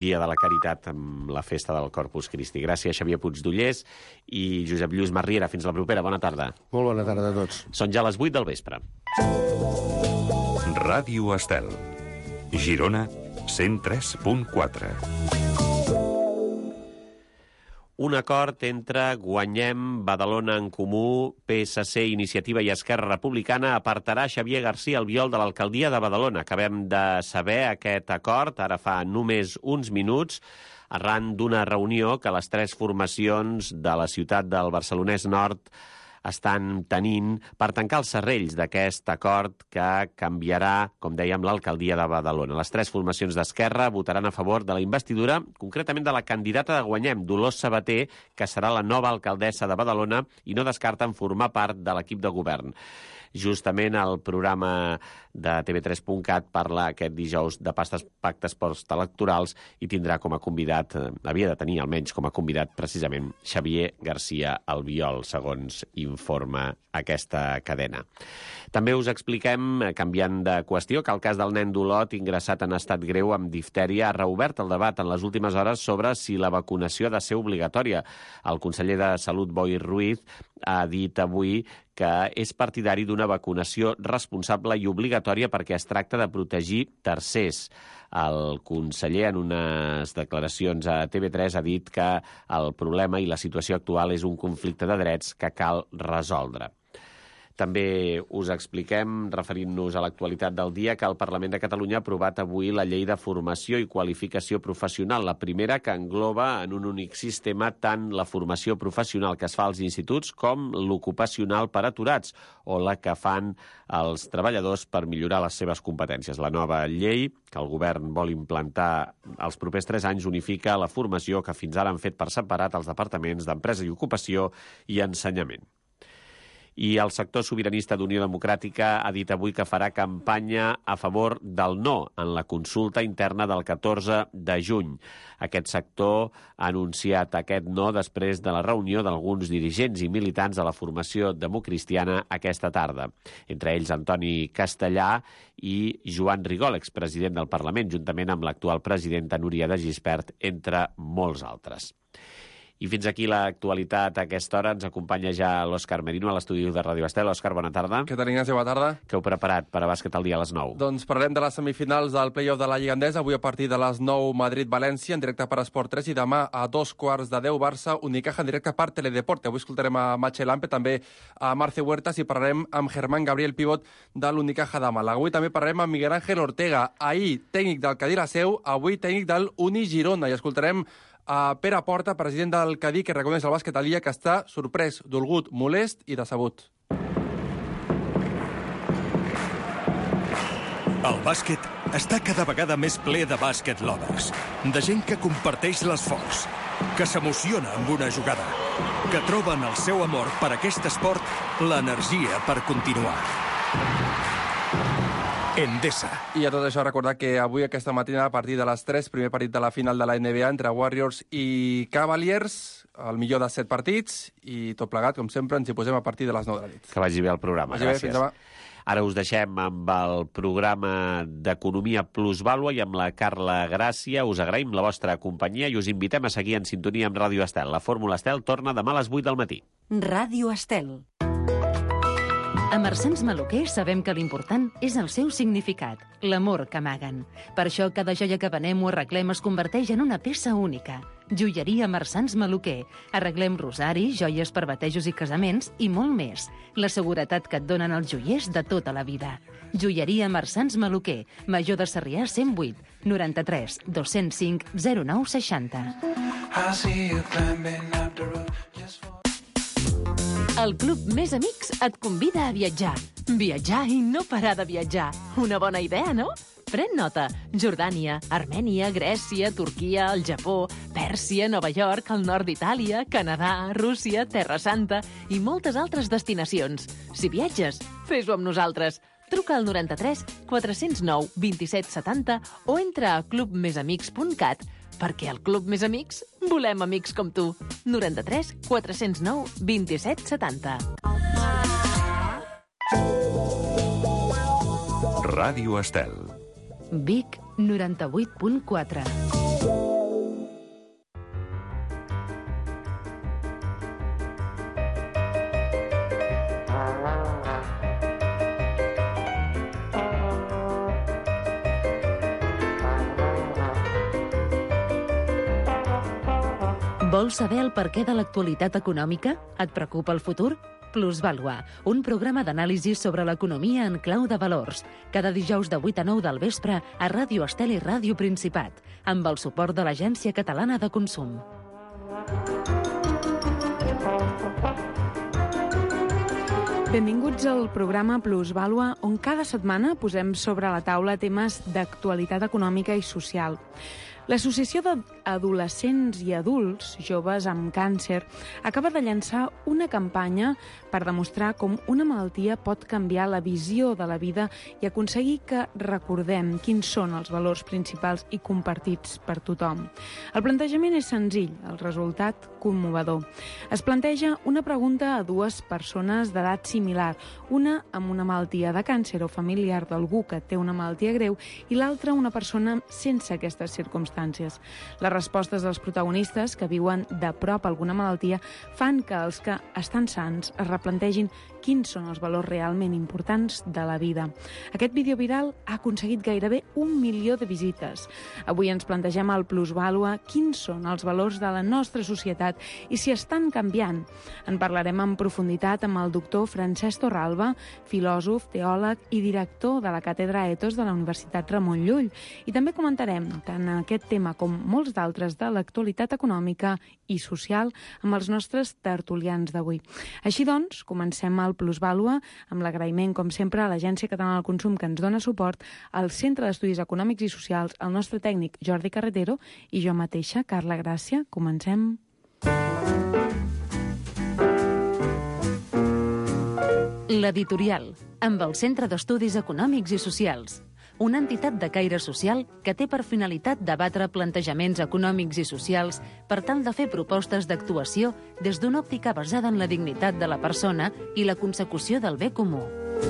Dia de la Caritat amb la festa del Corpus Christi. Gràcies, Xavier Puigdollers i Josep Lluís Marriera. Fins la propera. Bona tarda. Molt bona tarda a tots. Són ja les 8 del vespre. Ràdio Estel. Girona, 103.4. Un acord entre Guanyem, Badalona en Comú, PSC, Iniciativa i Esquerra Republicana apartarà Xavier García Albiol de l'alcaldia de Badalona. Acabem de saber aquest acord, ara fa només uns minuts, arran d'una reunió que les tres formacions de la ciutat del Barcelonès Nord estan tenint per tancar els serrells d'aquest acord que canviarà, com dèiem, l'alcaldia de Badalona. Les tres formacions d'Esquerra votaran a favor de la investidura, concretament de la candidata de Guanyem, Dolors Sabater, que serà la nova alcaldessa de Badalona, i no descarten formar part de l'equip de govern. Justament el programa de TV3.cat parla aquest dijous de pactes postelectorals i tindrà com a convidat, havia de tenir almenys com a convidat precisament Xavier García Albiol, segons informa aquesta cadena. També us expliquem, canviant de qüestió, que el cas del nen d'Olot ingressat en estat greu amb diftèria ha reobert el debat en les últimes hores sobre si la vacunació ha de ser obligatòria. El conseller de Salut, Boi Ruiz, ha dit avui que és partidari d'una vacunació responsable i obligatòria perquè es tracta de protegir tercers. El conseller, en unes declaracions a TV3, ha dit que el problema i la situació actual és un conflicte de drets que cal resoldre. També us expliquem, referint-nos a l'actualitat del dia, que el Parlament de Catalunya ha aprovat avui la Llei de Formació i Qualificació Professional, la primera que engloba en un únic sistema tant la formació professional que es fa als instituts com l'ocupacional per aturats, o la que fan els treballadors per millorar les seves competències. La nova llei, que el govern vol implantar els propers 3 anys, unifica la formació que fins ara han fet per separat els departaments d'Empresa i Ocupació i Ensenyament. I el sector sobiranista d'Unió Democràtica ha dit avui que farà campanya a favor del no en la consulta interna del 14 de juny. Aquest sector ha anunciat aquest no després de la reunió d'alguns dirigents i militants de la formació democristiana aquesta tarda. Entre ells Antoni Castellà i Joan Rigol, expresident del Parlament, juntament amb l'actual presidenta Núria de Gispert, entre molts altres. I fins aquí l'actualitat a aquesta hora. Ens acompanya ja l'Òscar Merino a l'estudi de Ràdio Estel. Òscar, bona tarda. Què tal, Ignacio? Bona tarda. Què heu preparat per a bàsquet al dia a les 9? Doncs parlarem de les semifinals del play-off de la Lliga Endesa. Avui a partir de les 9, Madrid-València, en directe per Esport 3, i demà a 2:15, Barça, Unicaja, en directe per Teledeporte. Avui escoltarem a Matxe Lampe, també a Marce Huertas, i parlarem amb Germán Gabriel, pivot de l'Unicaja de Màlaga. Avui també parlarem amb Miguel Ángel Ortega, ahir tècnic del Cadí la Seu, avui tècnic del Uni Girona, i escoltarem a Pere Porta, president del Cadí, que reconeix el bàsquet al dia, que està sorprès, dolgut, molest i decebut. El bàsquet està cada vegada més ple de bàsquet lovers, de gent que comparteix l'esforç, que s'emociona amb una jugada, que troben el seu amor per aquest esport, l'energia per continuar. Endesa. I a tot això recordar que avui aquesta matina, a partir de les 3, primer partit de la final de la NBA entre Warriors i Cavaliers, el millor de 7 partits, i tot plegat, com sempre, ens hi posem a partir de les 9 de la nit. Que vagi bé el programa, gràcies. Fins demà. Ara us deixem amb el programa d'Economia Plusvàlua i amb la Carla Gràcia. Us agraïm la vostra companyia i us invitem a seguir en sintonia amb Ràdio Estel. La Fórmula Estel torna demà a les 8 del matí. Ràdio Estel. A Marsans Maluquer sabem que l'important és el seu significat, l'amor que amaguen. Per això cada joia que venem o arreglem es converteix en una peça única. Joieria Marsans Maluquer. Arreglem rosaris, joies per batejos i casaments i molt més. La seguretat que et donen els joiers de tota la vida. Joieria Marsans Maluquer. Major de Sarrià 108 93 205 09 60. El Club Més Amics et convida a viatjar. Viatjar i no parar de viatjar. Una bona idea, no? Pren nota. Jordània, Armènia, Grècia, Turquia, el Japó, Pèrsia, Nova York, el nord d'Itàlia, Canadà, Rússia, Terra Santa i moltes altres destinacions. Si viatges, fes-ho amb nosaltres. Truca al 93 409 27 70 o entra a clubmesamics.cat, perquè al Club Més Amics volem amics com tu. 93 409 27 70. Ràdio Estel. Vic 98.4. Vols saber el perquè de l'actualitat econòmica? Et preocupa el futur? Plusvàlua, un programa d'anàlisi sobre l'economia en clau de valors. Cada dijous de 8 a 9 del vespre a Ràdio Estel i Ràdio Principat, amb el suport de l'Agència Catalana de Consum. Benvinguts al programa Plusvàlua, on cada setmana posem sobre la taula temes d'actualitat econòmica i social. L'Associació d'Adolescents i Adults Joves amb Càncer acaba de llançar una campanya per demostrar com una malaltia pot canviar la visió de la vida i aconseguir que recordem quins són els valors principals i compartits per tothom. El plantejament és senzill, el resultat commovedor. Es planteja una pregunta a dues persones d'edat similar, una amb una malaltia de càncer o familiar d'algú que té una malaltia greu i l'altra una persona sense aquestes circumstàncies. Les respostes dels protagonistes, que viuen de prop alguna malaltia, fan que els que estan sans es replantegin quins són els valors realment importants de la vida. Aquest vídeo viral ha aconseguit gairebé 1 milió de visites. Avui ens plantegem al Plusvàlua quins són els valors de la nostra societat i si estan canviant. En parlarem en profunditat amb el doctor Francesc Torralba, filòsof, teòleg i director de la Càtedra Ethos de la Universitat Ramon Llull. I també comentarem tant aquest tema com molts d'altres de l'actualitat econòmica i social amb els nostres tertulians d'avui. Així doncs, comencem el Plusvàlua amb l'agraïment, com sempre, a l'Agència Catalana del Consum que ens dona suport, al Centre d'Estudis Econòmics i Socials, el nostre tècnic Jordi Carretero i jo mateixa, Carla Gràcia. Comencem. L'Editorial, amb el Centre d'Estudis Econòmics i Socials, una entitat de caire social que té per finalitat debatre plantejaments econòmics i socials per tal de fer propostes d'actuació des d'una òptica basada en la dignitat de la persona i la consecució del bé comú.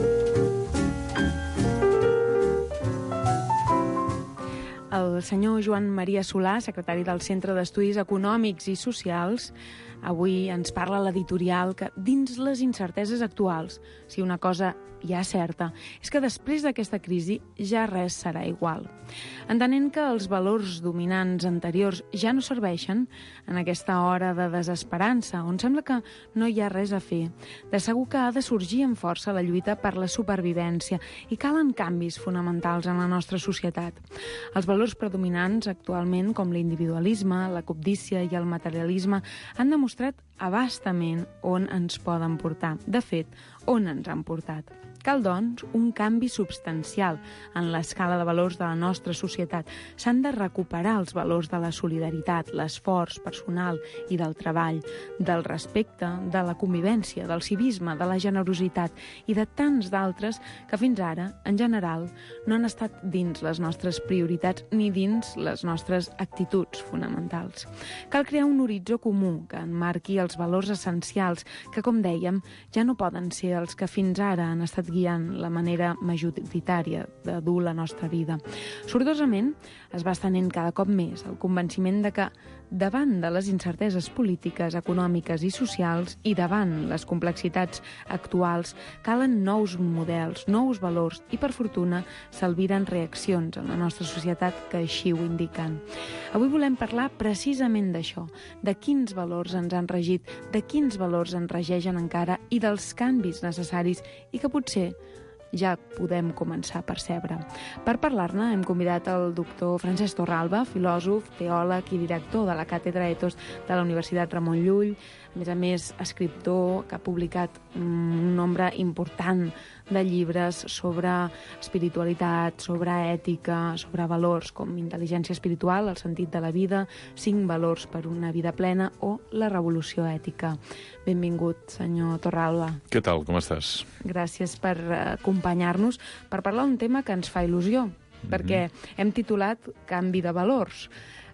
El senyor Joan Maria Solà, secretari del Centre d'Estudis Econòmics i Socials, avui ens parla a l'editorial que dins les incerteses actuals, si una cosa ja certa, és que després d'aquesta crisi ja res serà igual. Entenent que els valors dominants anteriors ja no serveixen en aquesta hora de desesperança, on sembla que no hi ha res a fer, de segur que ha de sorgir amb força la lluita per la supervivència i calen canvis fonamentals en la nostra societat. Els valors predominants actualment, com l'individualisme, la cobdícia i el materialisme, han demostrat abastament on ens poden portar. De fet, on ens han portat. Cal, doncs, un canvi substancial en l'escala de valors de la nostra societat. S'han de recuperar els valors de la solidaritat, l'esforç personal i del treball, del respecte, de la convivència, del civisme, de la generositat i de tants d'altres que fins ara, en general, no han estat dins les nostres prioritats ni dins les nostres actituds fonamentals. Cal crear un horitzó comú que enmarqui els valors essencials que, com dèiem, ja no poden ser els que fins ara han estat guiant la manera majoritària de dur la nostra vida. Sortosament, es va estenent cada cop més el convenciment de que davant de les incerteses polítiques, econòmiques i socials i davant les complexitats actuals, calen nous models, nous valors i, per fortuna, s'albiren reaccions en la nostra societat que així ho indiquen. Avui volem parlar precisament d'això, de quins valors ens han regit, de quins valors ens regeixen encara i dels canvis necessaris i que potser ja podem començar a percebre. Per parlar-ne hem convidat el doctor Francesc Torralba, filòsof, teòleg i director de la Càtedra Ethos de la Universitat Ramon Llull, a més, escriptor que ha publicat un nombre important de llibres sobre espiritualitat, sobre ètica, sobre valors com intel·ligència espiritual, el sentit de la vida, 5 valors per una vida plena o la revolució ètica. Benvingut, senyor Torralba. Què tal, com estàs? Gràcies per acompanyar-nos per parlar d'un tema que ens fa il·lusió, perquè hem titulat Canvi de valors.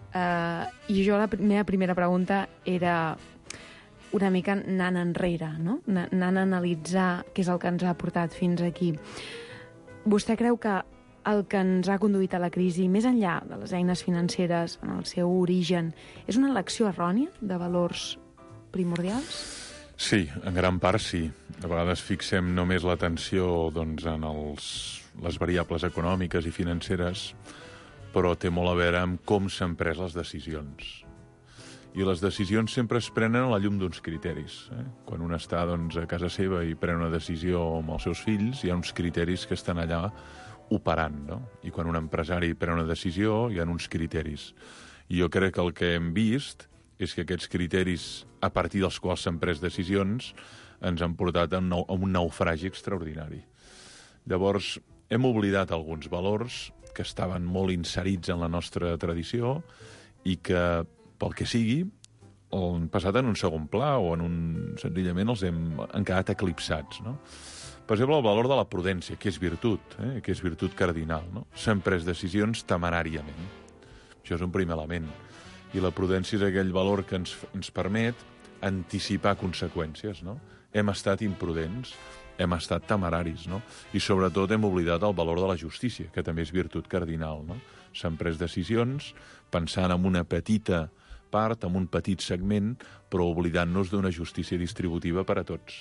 I jo la meva primera pregunta era una mica anant enrere, no? Anant a analitzar què és el que ens ha portat fins aquí. Vostè creu que el que ens ha conduït a la crisi, més enllà de les eines financeres en el seu origen, és una elecció errònia de valors primordials? Sí, en gran part sí. A vegades fixem només l'atenció doncs, en les variables econòmiques i financeres, però té molt a veure amb com s'han pres les decisions. I les decisions sempre es prenen a la llum d'uns criteris. Quan un està a casa seva i pren una decisió amb els seus fills, hi ha uns criteris que estan allà operant, no? I quan un empresari pren una decisió, hi ha uns criteris. I jo crec que el que hem vist és que aquests criteris, a partir dels quals s'han pres decisions, ens han portat a un naufragi extraordinari. Llavors, hem oblidat alguns valors que estaven molt inserits en la nostra tradició i que, pel que sigui, han passat en un segon pla o senzillament han quedat eclipsats, no? Per exemple, el valor de la prudència, que és virtut, que és virtut cardinal, no? S'han pres decisions temeràriament. Això és un primer element. I la prudència és aquell valor que ens permet anticipar conseqüències, no? Hem estat imprudents, hem estat temeraris, no? I sobretot hem oblidat el valor de la justícia, que també és virtut cardinal, no? S'han pres decisions pensant en una petita part, en un petit segment, però oblidant-nos d'una justícia distributiva per a tots.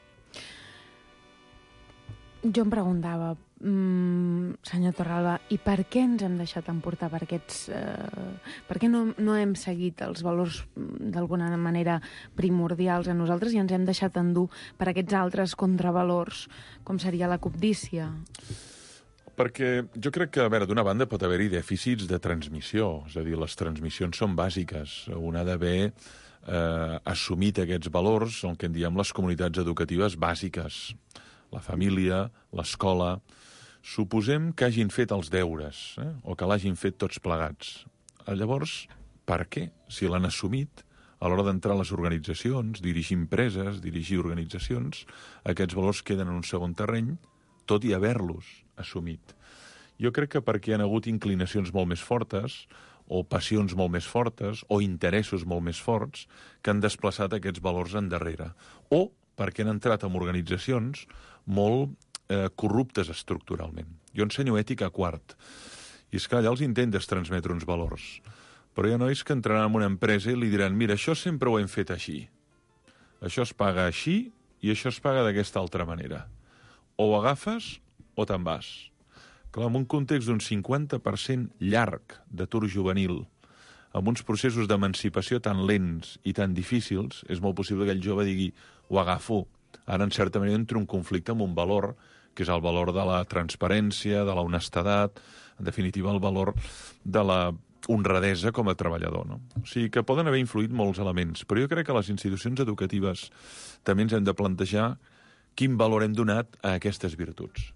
Jo em preguntava, senyor Torralba, i per què ens hem deixat emportar per aquests... per què no hem seguit els valors d'alguna manera primordials a nosaltres i ens hem deixat endur per aquests altres contravalors, com seria la cobdícia? Perquè jo crec que, a veure, d'una banda pot haver-hi dèficits de transmissió, és a dir, les transmissions són bàsiques. Un ha d'haver assumit aquests valors, el que en diem les comunitats educatives bàsiques. La família, l'escola. Suposem que hagin fet els deures, o que l'hagin fet tots plegats. Llavors, per què? Si l'han assumit, a l'hora d'entrar a les organitzacions, dirigir empreses, dirigir organitzacions, aquests valors queden en un segon terreny, tot i haver-los assumit. Jo crec que perquè hi ha hagut inclinacions molt més fortes, o passions molt més fortes, o interessos molt més forts, que han desplaçat aquests valors endarrere. O perquè han entrat en organitzacions molt corruptes estructuralment. Jo ensenyo ètica a quart, i és que allà els intentes transmetre uns valors. Però hi ha nois que entraran en una empresa i li diran, mira, això sempre ho hem fet així. Això es paga així i això es paga d'aquesta altra manera. O ho agafes o te'n vas. Clar, en un context d'un 50% llarg d'atur juvenil, amb uns processos d'emancipació tan lents i tan difícils, és molt possible que el jove digui, ho agafo. Ara, en certa manera, entra un conflicte amb un valor, que és el valor de la transparència, de la honestedat, en definitiva, el valor de la honradesa com a treballador, no? O sigui que poden haver influït molts elements, però jo crec que les institucions educatives també ens hem de plantejar quin valor hem donat a aquestes virtuts.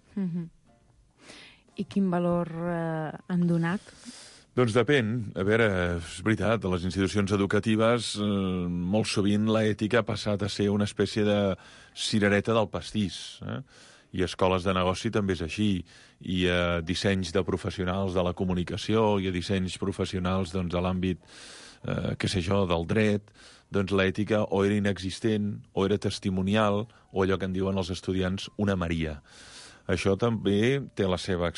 I quin valor han donat? Doncs depèn. A veure, és veritat, a les institucions educatives molt sovint l'ètica ha passat a ser una espècie de cirereta del pastís, i a escoles de negoci també és així, i a dissenys de professionals de la comunicació, i a dissenys professionals de l'àmbit, què sé jo, del dret, doncs l'ètica o era inexistent, o era testimonial, o allò que en diuen els estudiants, una Maria. Això també té la seva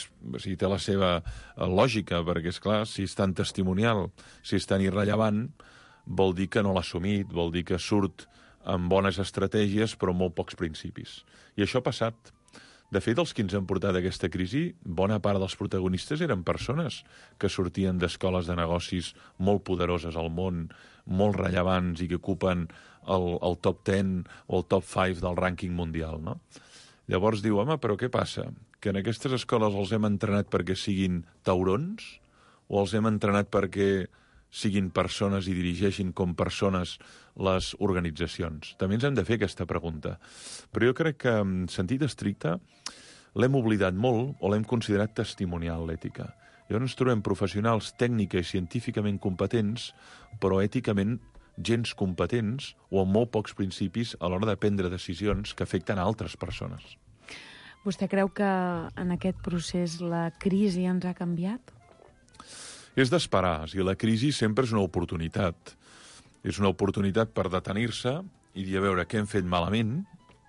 lògica, perquè, és clar, si és tan testimonial, si és tan irrellevant, vol dir que no l'ha assumit, vol dir que surt amb bones estratègies, però amb molt pocs principis. I això ha passat. De fet, els que ens han portat aquesta crisi, bona part dels protagonistes eren persones que sortien d'escoles de negocis molt poderoses al món, molt rellevants i que ocupen el top 10 o el top 5 del rànquing mundial, no? Llavors diu, home, però què passa? Que en aquestes escoles els hem entrenat perquè siguin taurons o els hem entrenat perquè siguin persones i dirigeixin com persones les organitzacions? També ens hem de fer aquesta pregunta. Però jo crec que, en sentit estricte, l'hem oblidat molt o l'hem considerat testimonial, l'ètica. Llavors ens trobem professionals tècnica i científicament competents, però èticament gens competents o amb molt pocs principis a l'hora de prendre decisions que afecten a altres persones. Vostè creu que en aquest procés la crisi ens ha canviat? És d'esperar. La crisi sempre és una oportunitat. És una oportunitat per detenir-se i dir, a veure, què hem fet malament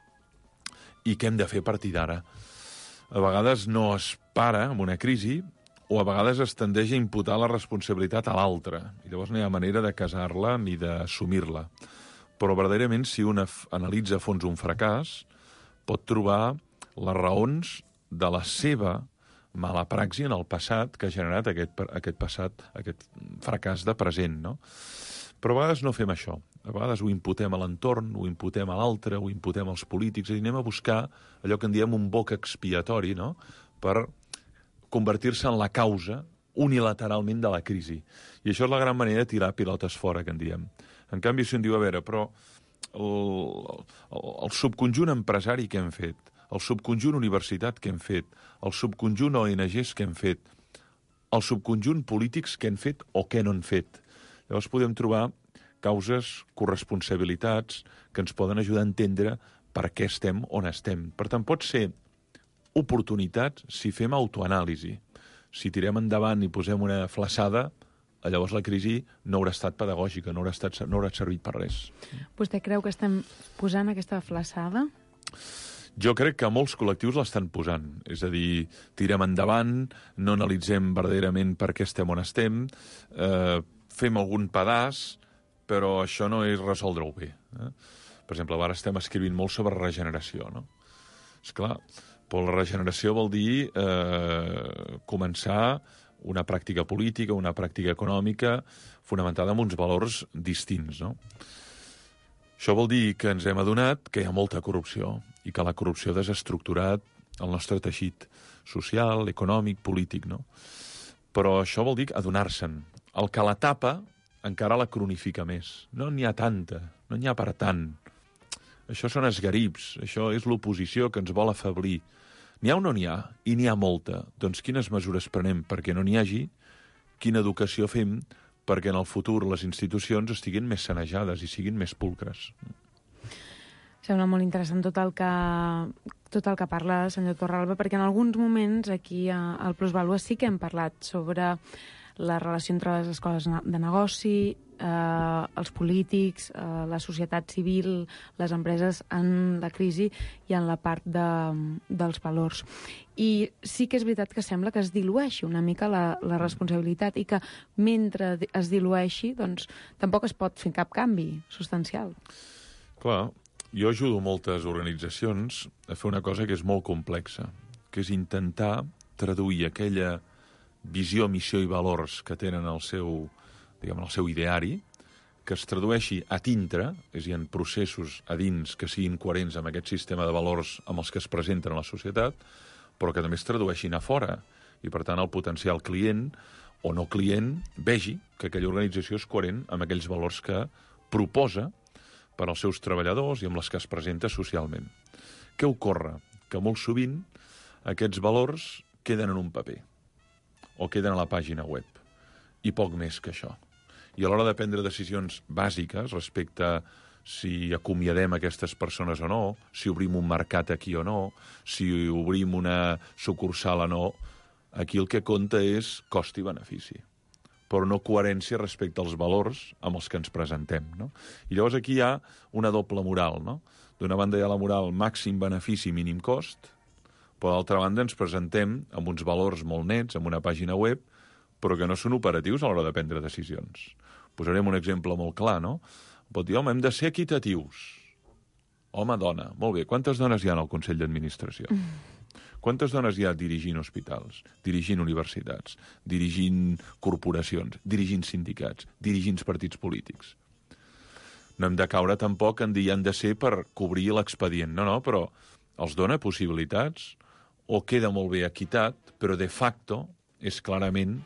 i què hem de fer a partir d'ara. A vegades no es para amb una crisi, o a vegades es tendeix a imputar la responsabilitat a l'altre, i llavors no hi ha manera de casar-la ni d'assumir-la. Però verdaderament, si un analitza a fons un fracàs, pot trobar les raons de la seva mala praxi en el passat que ha generat aquest fracàs de present, no? Però a vegades no fem això. A vegades ho imputem a l'entorn, ho imputem a l'altre, ho imputem als polítics, i anem a buscar allò que en diem un boc expiatori, no?, per convertir-se en la causa unilateralment de la crisi. I això és la gran manera de tirar pilotes fora, que en diem. En canvi, si en diu, a veure, però el subconjunt empresari que hem fet, el subconjunt universitat que hem fet, el subconjunt ONGs que hem fet, el subconjunt polítics que hem fet o que no han fet. Llavors podem trobar causes, corresponsabilitats, que ens poden ajudar a entendre per què estem on estem. Per tant, pot ser oportunitat si fem autoanàlisi. Si tirem endavant i posem una flaçada, llavors la crisi no haurà estat pedagògica, no haurà servit per res. Vostè creu que estem posant aquesta flaçada? Jo crec que molts col·lectius l'estan posant. És a dir, tirem endavant, no analitzem verdaderament per què estem on estem, fem algun pedaç, però això no és resoldre-ho bé. Per exemple, ara estem escrivint molt sobre regeneració, no? Esclar, però la regeneració vol dir començar una pràctica política, una pràctica econòmica fonamentada en uns valors distints, no? Això vol dir que ens hem adonat que hi ha molta corrupció i que la corrupció ha desestructurat el nostre teixit social, econòmic, polític, no? Però això vol dir adonar-se'n. El que la tapa encara la cronifica més. No n'hi ha tanta, no n'hi ha per tant. Això són esgarips, això és l'oposició que ens vol afeblir. N'hi ha o no n'hi ha? I n'hi ha molta. Doncs quines mesures prenem perquè no n'hi hagi? Quina educació fem perquè en el futur les institucions estiguin més sanejades i siguin més pulcres? Sembla molt interessant tot el que parla, senyor Torralba, perquè en alguns moments aquí al Plusvàlua sí que hem parlat sobre la relació entre les escoles de negoci, els polítics, la societat civil, les empreses en la crisi i en la part dels valors. I sí que és veritat que sembla que es dilueixi una mica la responsabilitat i que mentre es dilueixi doncs, tampoc es pot fer cap canvi substancial. Clar, jo ajudo moltes organitzacions a fer una cosa que és molt complexa, que és intentar traduir aquella visió, missió i valors que tenen el seu ideari, que es tradueixi a dintre, és a dir, en processos a dins que siguin coherents amb aquest sistema de valors amb els que es presenten a la societat, però que també es tradueixin a fora. I, per tant, el potencial client o no client vegi que aquella organització és coherent amb aquells valors que proposa per als seus treballadors i amb les que es presenta socialment. Què ocorre? Que molt sovint aquests valors queden en un paper o queden a la pàgina web, i poc més que això. I a l'hora de prendre decisions bàsiques respecte a si acomiadem aquestes persones o no, si obrim un mercat aquí o no, si obrim una sucursal o no, aquí el que compta és cost i benefici, però no coherència respecte als valors amb els que ens presentem, no? I llavors aquí hi ha una doble moral, no? D'una banda hi ha la moral màxim benefici, mínim cost, però d'altra banda ens presentem amb uns valors molt nets, amb una pàgina web, però que no són operatius a l'hora de prendre decisions. Posarem un exemple molt clar, no? Pot dir, home, hem de ser equitatius. Home, dona, molt bé. Quantes dones hi ha al Consell d'Administració? Quantes dones hi ha dirigint hospitals, dirigint universitats, dirigint corporacions, dirigint sindicats, dirigint partits polítics? No hem de caure tampoc en dir han de ser per cobrir l'expedient. No, però els dona possibilitats o queda molt bé equitat, però de facto és clarament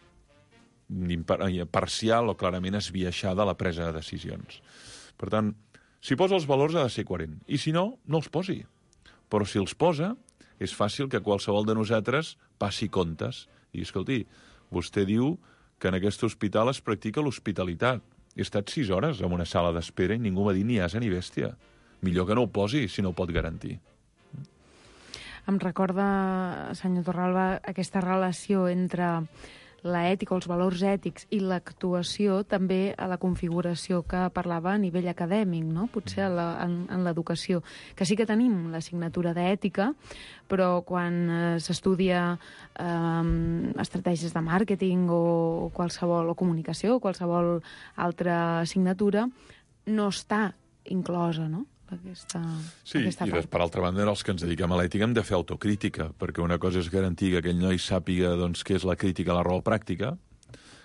parcial o clarament esbiaixada la presa de decisions. Per tant, si posa els valors ha de ser coherent. I si no, no els posi. Però si els posa, és fàcil que qualsevol de nosaltres passi comptes. I, escolti, vostè diu que en aquest hospital es practica l'hospitalitat. He estat 6 hores en una sala d'espera i ningú m'ha dit ni asa ni bèstia. Millor que no ho posi si no ho pot garantir. Em recorda, senyor Torralba, aquesta relació entre la ètica o els valors ètics i l'actuació també a la configuració que parlava a nivell acadèmic, no? Potser en l'educació, que sí que tenim l'assignatura d'ètica, però quan s'estudia estratègies de màrqueting o qualsevol, o comunicació o qualsevol altra assignatura, no està inclosa, no? Sí, i per altra banda, els que ens dediquem a l'ètica hem de fer autocrítica, perquè una cosa és garantir que aquell noi sàpiga què és la crítica a la raó pràctica,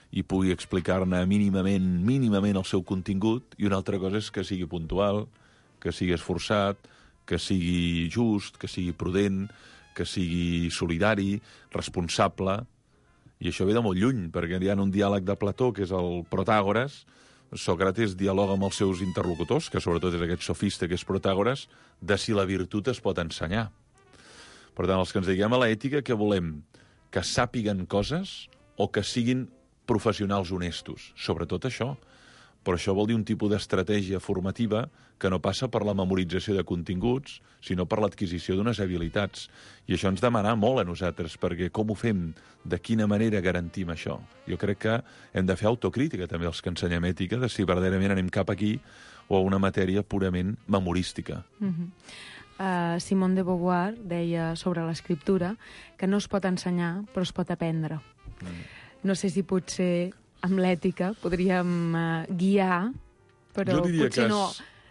i pugui explicar-ne mínimament el seu contingut, i una altra cosa és que sigui puntual, que sigui esforçat, que sigui just, que sigui prudent, que sigui solidari, responsable. I això ve de molt lluny, perquè hi ha un diàleg de Plató, que és el Protàgores. Sòcrates dialoga amb els seus interlocutors, que sobretot és aquest sofista que és Protàgores, de si la virtut es pot ensenyar. Per tant, els que ens diguem a l'ètica, què volem? Que sàpiguen coses o que siguin professionals honestos? Sobretot això. Però això vol dir un tipus d'estratègia formativa que no passa per la memorització de continguts, sinó per l'adquisició d'unes habilitats. I això ens demana molt a nosaltres, perquè com ho fem? De quina manera garantim això? Jo crec que hem de fer autocrítica, també, els que ensenyem ètica, de si verdaderament anem cap aquí o a una matèria purament memorística. Simone de Beauvoir deia sobre l'escriptura que no es pot ensenyar, però es pot aprendre. No sé si potser amb l'ètica podríem guiar, però potser no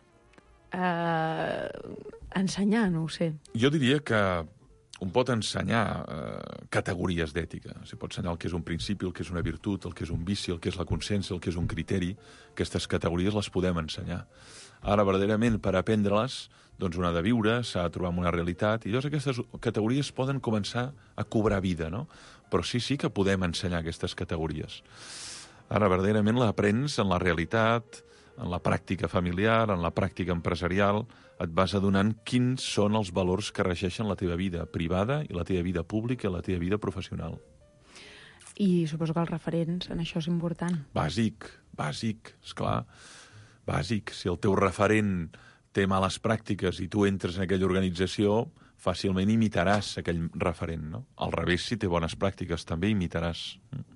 ensenyar, no ho sé. Jo diria que un pot ensenyar categories d'ètica. Pot ensenyar el que és un principi, el que és una virtut, el que és un vici, el que és la consciència, el que és un criteri. Aquestes categories les podem ensenyar. Ara, verdaderament, per aprendre-les, doncs un ha de viure, s'ha de trobar amb una realitat, i llavors aquestes categories poden començar a cobrar vida, no? Però sí que podem ensenyar aquestes categories. Ara, verdaderament, l'aprens en la realitat, en la pràctica familiar, en la pràctica empresarial, et vas adonant quins són els valors que regeixen la teva vida privada i la teva vida pública i la teva vida professional. I suposo que els referents en això és important. Bàsic, esclar. Bàsic. Si el teu referent té males pràctiques i tu entres en aquella organització, fàcilment imitaràs aquell referent, no? Al revés, si té bones pràctiques, també imitaràs.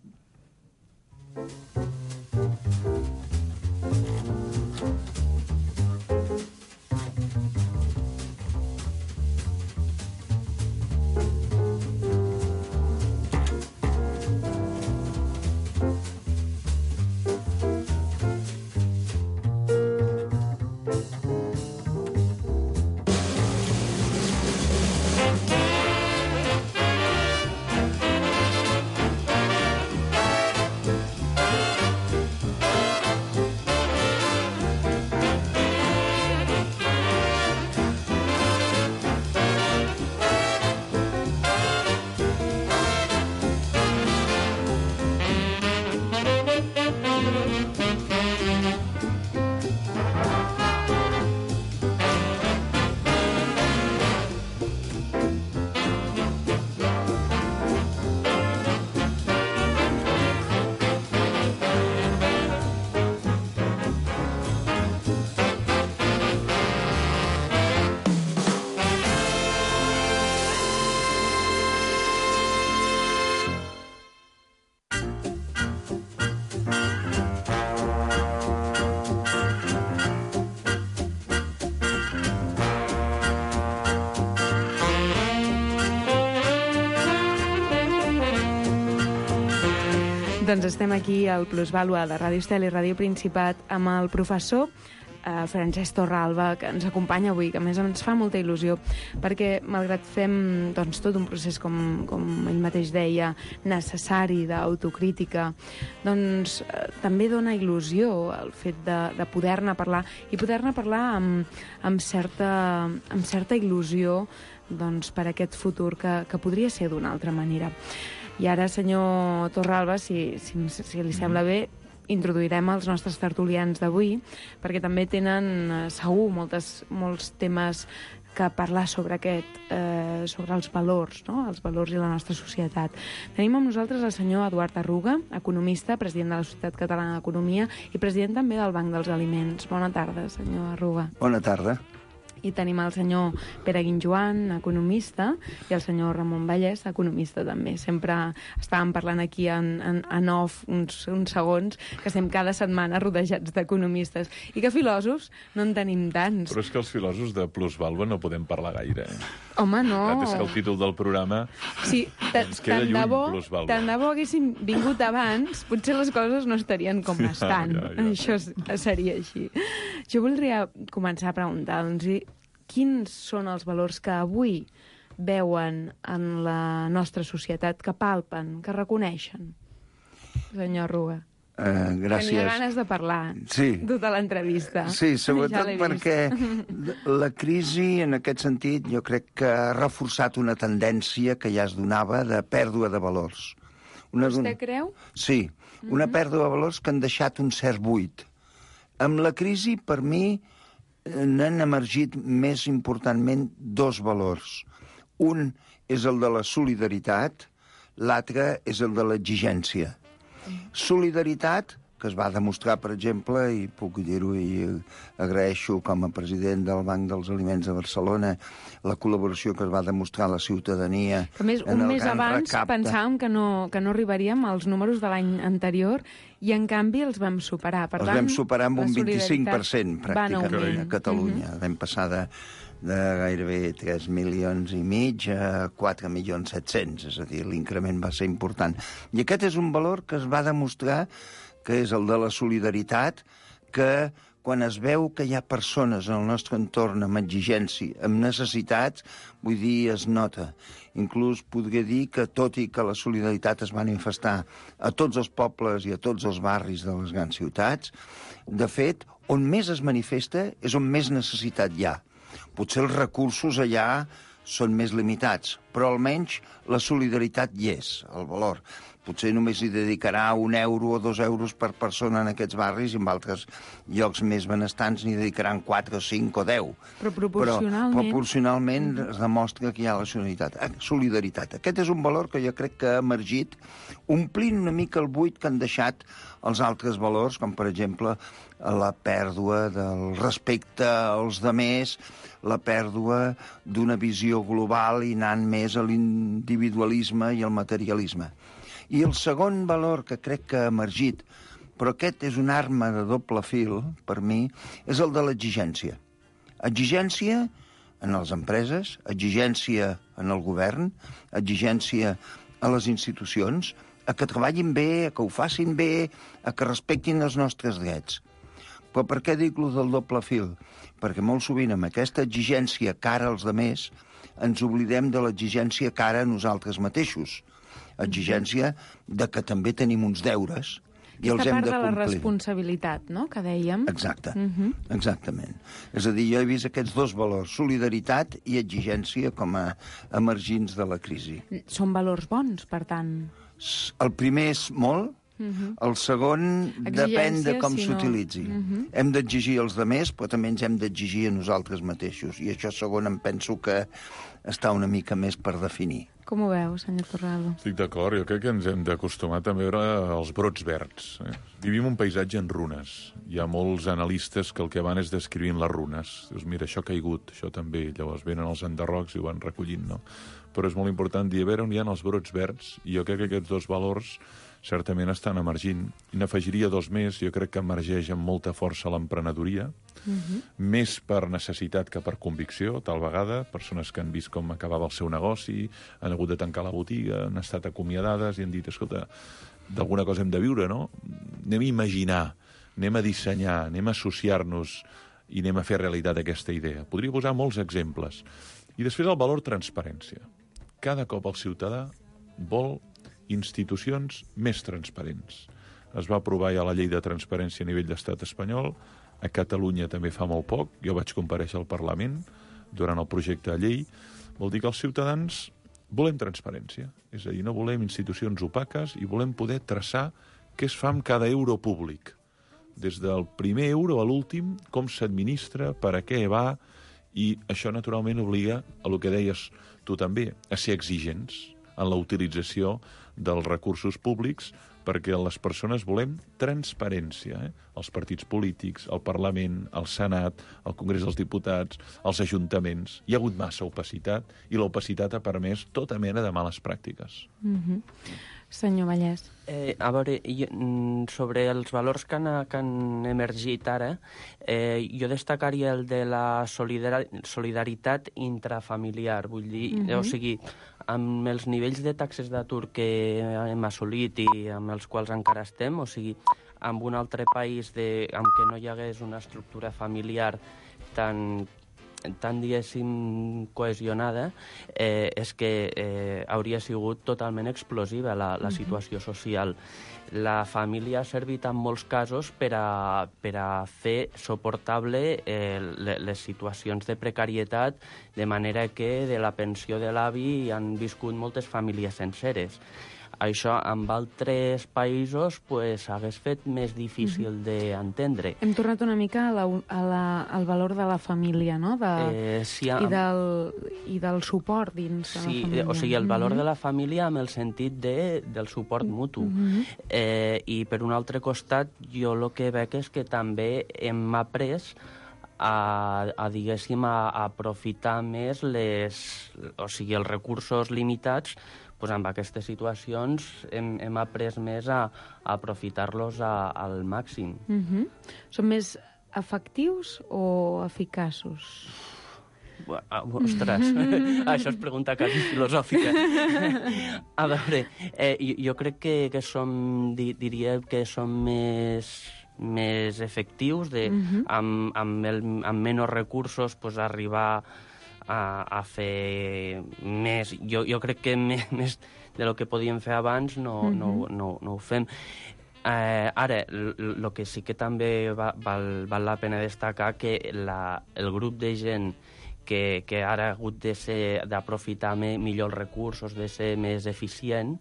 Doncs estem aquí al Plusvàlua de Ràdio Estel i Ràdio Principat amb el professor Francesc Torralba, que ens acompanya avui, que a més ens fa molta il·lusió, perquè malgrat fem doncs, tot un procés, com ell mateix deia, necessari d'autocrítica, doncs també dona il·lusió el fet de poder-ne parlar, i poder-ne parlar amb certa il·lusió doncs, per aquest futur que podria ser d'una altra manera. I ara, senyor Torralba, si li sembla bé, introduirem els nostres tertulians d'avui, perquè també tenen segur molts temes que parlar sobre sobre els valors, no? Els valors i la nostra societat. Tenim amb nosaltres el senyor Eduard Arruga, economista, president de la Societat Catalana d'Economia i president també del Banc dels Aliments. Bona tarda, senyor Arruga. Bona tarda. I tenim el senyor Pere Guinjoan, economista, i el senyor Ramon Vallès, economista també. Sempre estàvem parlant aquí en off uns segons, que estem cada setmana rodejats d'economistes. I que filòsofs no en tenim tants. Però és que els filòsofs de Plusvàlua no podem parlar gaire. Home, no. És que el títol del programa sí, ens queda lluny, Plusvàlua. Tant de bo haguéssim vingut abans, potser les coses no estarien com estan. Ja. Això seria així. Jo voldria començar a preguntar, doncs, quins són els valors que avui veuen en la nostra societat, que palpen, que reconeixen? senyor Arruga. Gràcies. Tenia ganes de parlar tota l'entrevista. Sí, sobretot perquè la crisi, en aquest sentit, jo crec que ha reforçat una tendència que ja es donava de pèrdua de valors. Vostè creu? Sí, una pèrdua de valors que han deixat un cert buit. Amb la crisi, per mi, n'han emergit més importantment dos valors. Un és el de la solidaritat, l'altre és el de l'exigència. Solidaritat, que es va demostrar, per exemple, i puc dir-ho i agraeixo com a president del Banc dels Aliments de Barcelona, la col·laboració que es va demostrar a la ciutadania. Que més, un mes abans pensàvem que no arribaríem als números de l'any anterior i, en canvi, els vam superar. Per tant, vam superar amb un 25%, pràcticament, a Catalunya. Vam passar de gairebé 3,5 milions a 4,700,000, és a dir, l'increment va ser important. I aquest és un valor que es va demostrar, que és el de la solidaritat, que quan es veu que hi ha persones en el nostre entorn amb exigència, amb necessitats, vull dir, es nota. Inclús podria dir que, tot i que la solidaritat es va manifestar a tots els pobles i a tots els barris de les grans ciutats, de fet, on més es manifesta és on més necessitat hi ha. Potser els recursos allà són més limitats, però almenys la solidaritat hi és, el valor. Potser només hi dedicarà 1 euro o 2 euros per persona en aquests barris i en altres llocs més benestants n'hi dedicaran 4 o 5 o 10. Però proporcionalment... Però proporcionalment es demostra que hi ha la solidaritat. Aquest és un valor que jo crec que ha emergit omplint una mica el buit que han deixat els altres valors, com per exemple la pèrdua del respecte als demés, la pèrdua d'una visió global i anant més a l'individualisme i al materialisme. I el segon valor que crec que ha emergit, però aquest és una arma de doble fil, per mi, és el de l'exigència. Exigència en les empreses, exigència en el govern, exigència a les institucions, a que treballin bé, a que ho facin bé, a que respectin els nostres drets. Però per què dic-lo del doble fil? Perquè molt sovint amb aquesta exigència cara als demés ens oblidem de l'exigència cara a nosaltres mateixos. Exigència de que també tenim uns deures i els hem de complir. Aquesta part de la responsabilitat, no?, que dèiem. Exacte, exactament. És a dir, jo he vist aquests dos valors, solidaritat i exigència, com a emergents de la crisi. Són valors bons, per tant. El primer és molt, el segon depèn de com s'utilitzi. Hem d'exigir als altres, però també ens hem d'exigir a nosaltres mateixos. I això segon em penso que està una mica més per definir. Com ho veu, senyor Torrado? Estic d'acord, jo crec que ens hem d'acostumar també a veure els brots verds. Vivim un paisatge en runes. Hi ha molts analistes que el que van és descrivint les runes. Dius, mira, això ha caigut, això també. Llavors venen els enderrocs i ho van recollint, no? Però és molt important dir a veure on hi ha els brots verds, i jo crec que aquests dos valors certament estan emergint. I n'afegiria dos més. Jo crec que emergeix amb molta força l'emprenedoria, més per necessitat que per convicció, tal vegada. Persones que han vist com acabava el seu negoci, han hagut de tancar la botiga, han estat acomiadades i han dit, escolta, d'alguna cosa hem de viure, no? Anem a imaginar, anem a dissenyar, anem a associar-nos i anem a fer realitat aquesta idea. Podria posar molts exemples. I després el valor transparència. Cada cop el ciutadà vol institucions més transparents. Es va aprovar ja la llei de transparència a nivell d'estat espanyol. A Catalunya també fa molt poc. Jo vaig comparèixer al Parlament durant el projecte de llei. Vol dir que els ciutadans volem transparència. És a dir, no volem institucions opaques i volem poder traçar què es fa amb cada euro públic. Des del primer euro a l'últim, com s'administra, per a què va, i això naturalment obliga a el que deies tu també, a ser exigents en la utilització dels recursos públics, perquè les persones volem transparència. Els partits polítics, el Parlament, el Senat, el Congrés dels Diputats, els ajuntaments. Hi ha hagut massa opacitat i l'opacitat ha permès tota mena de males pràctiques. Senyor Vallès. A veure, sobre els valors que han emergit ara, jo destacaria el de la solidaritat intrafamiliar. Vull dir, o sigui, amb els nivells de taxes d'atur que hem assolit i amb els quals encara estem, o sigui, en un altre país amb què no hi hagués una estructura familiar tan diguéssim, cohesionada, és que hauria sigut totalment explosiva la situació social. La família ha servit en molts casos per a fer suportable les situacions de precarietat, de manera que de la pensió de l'avi han viscut moltes famílies senceres. Això amb altres països hagués fet més difícil d'entendre. Hem tornat una mica al valor de la família, no? I del suport dins de la família. O sigui, el valor de la família amb el sentit del suport mutu. I per un altre costat, jo el que veig és que també hem après diguéssim, a aprofitar més els recursos limitats. En aquestes situacions hem après més a aprofitar-los al màxim. Són més efectius o eficaços? Ostres, això és pregunta quasi filosòfica. A veure, jo crec que diria que som més efectius, amb menys recursos arribar a fer més. Jo crec que més de lo que podíem fer abans no ho fem. Ara, el que sí que també val la pena destacar que el grup de gent que ara ha hagut d'aprofitar millor els recursos, de ser més eficient,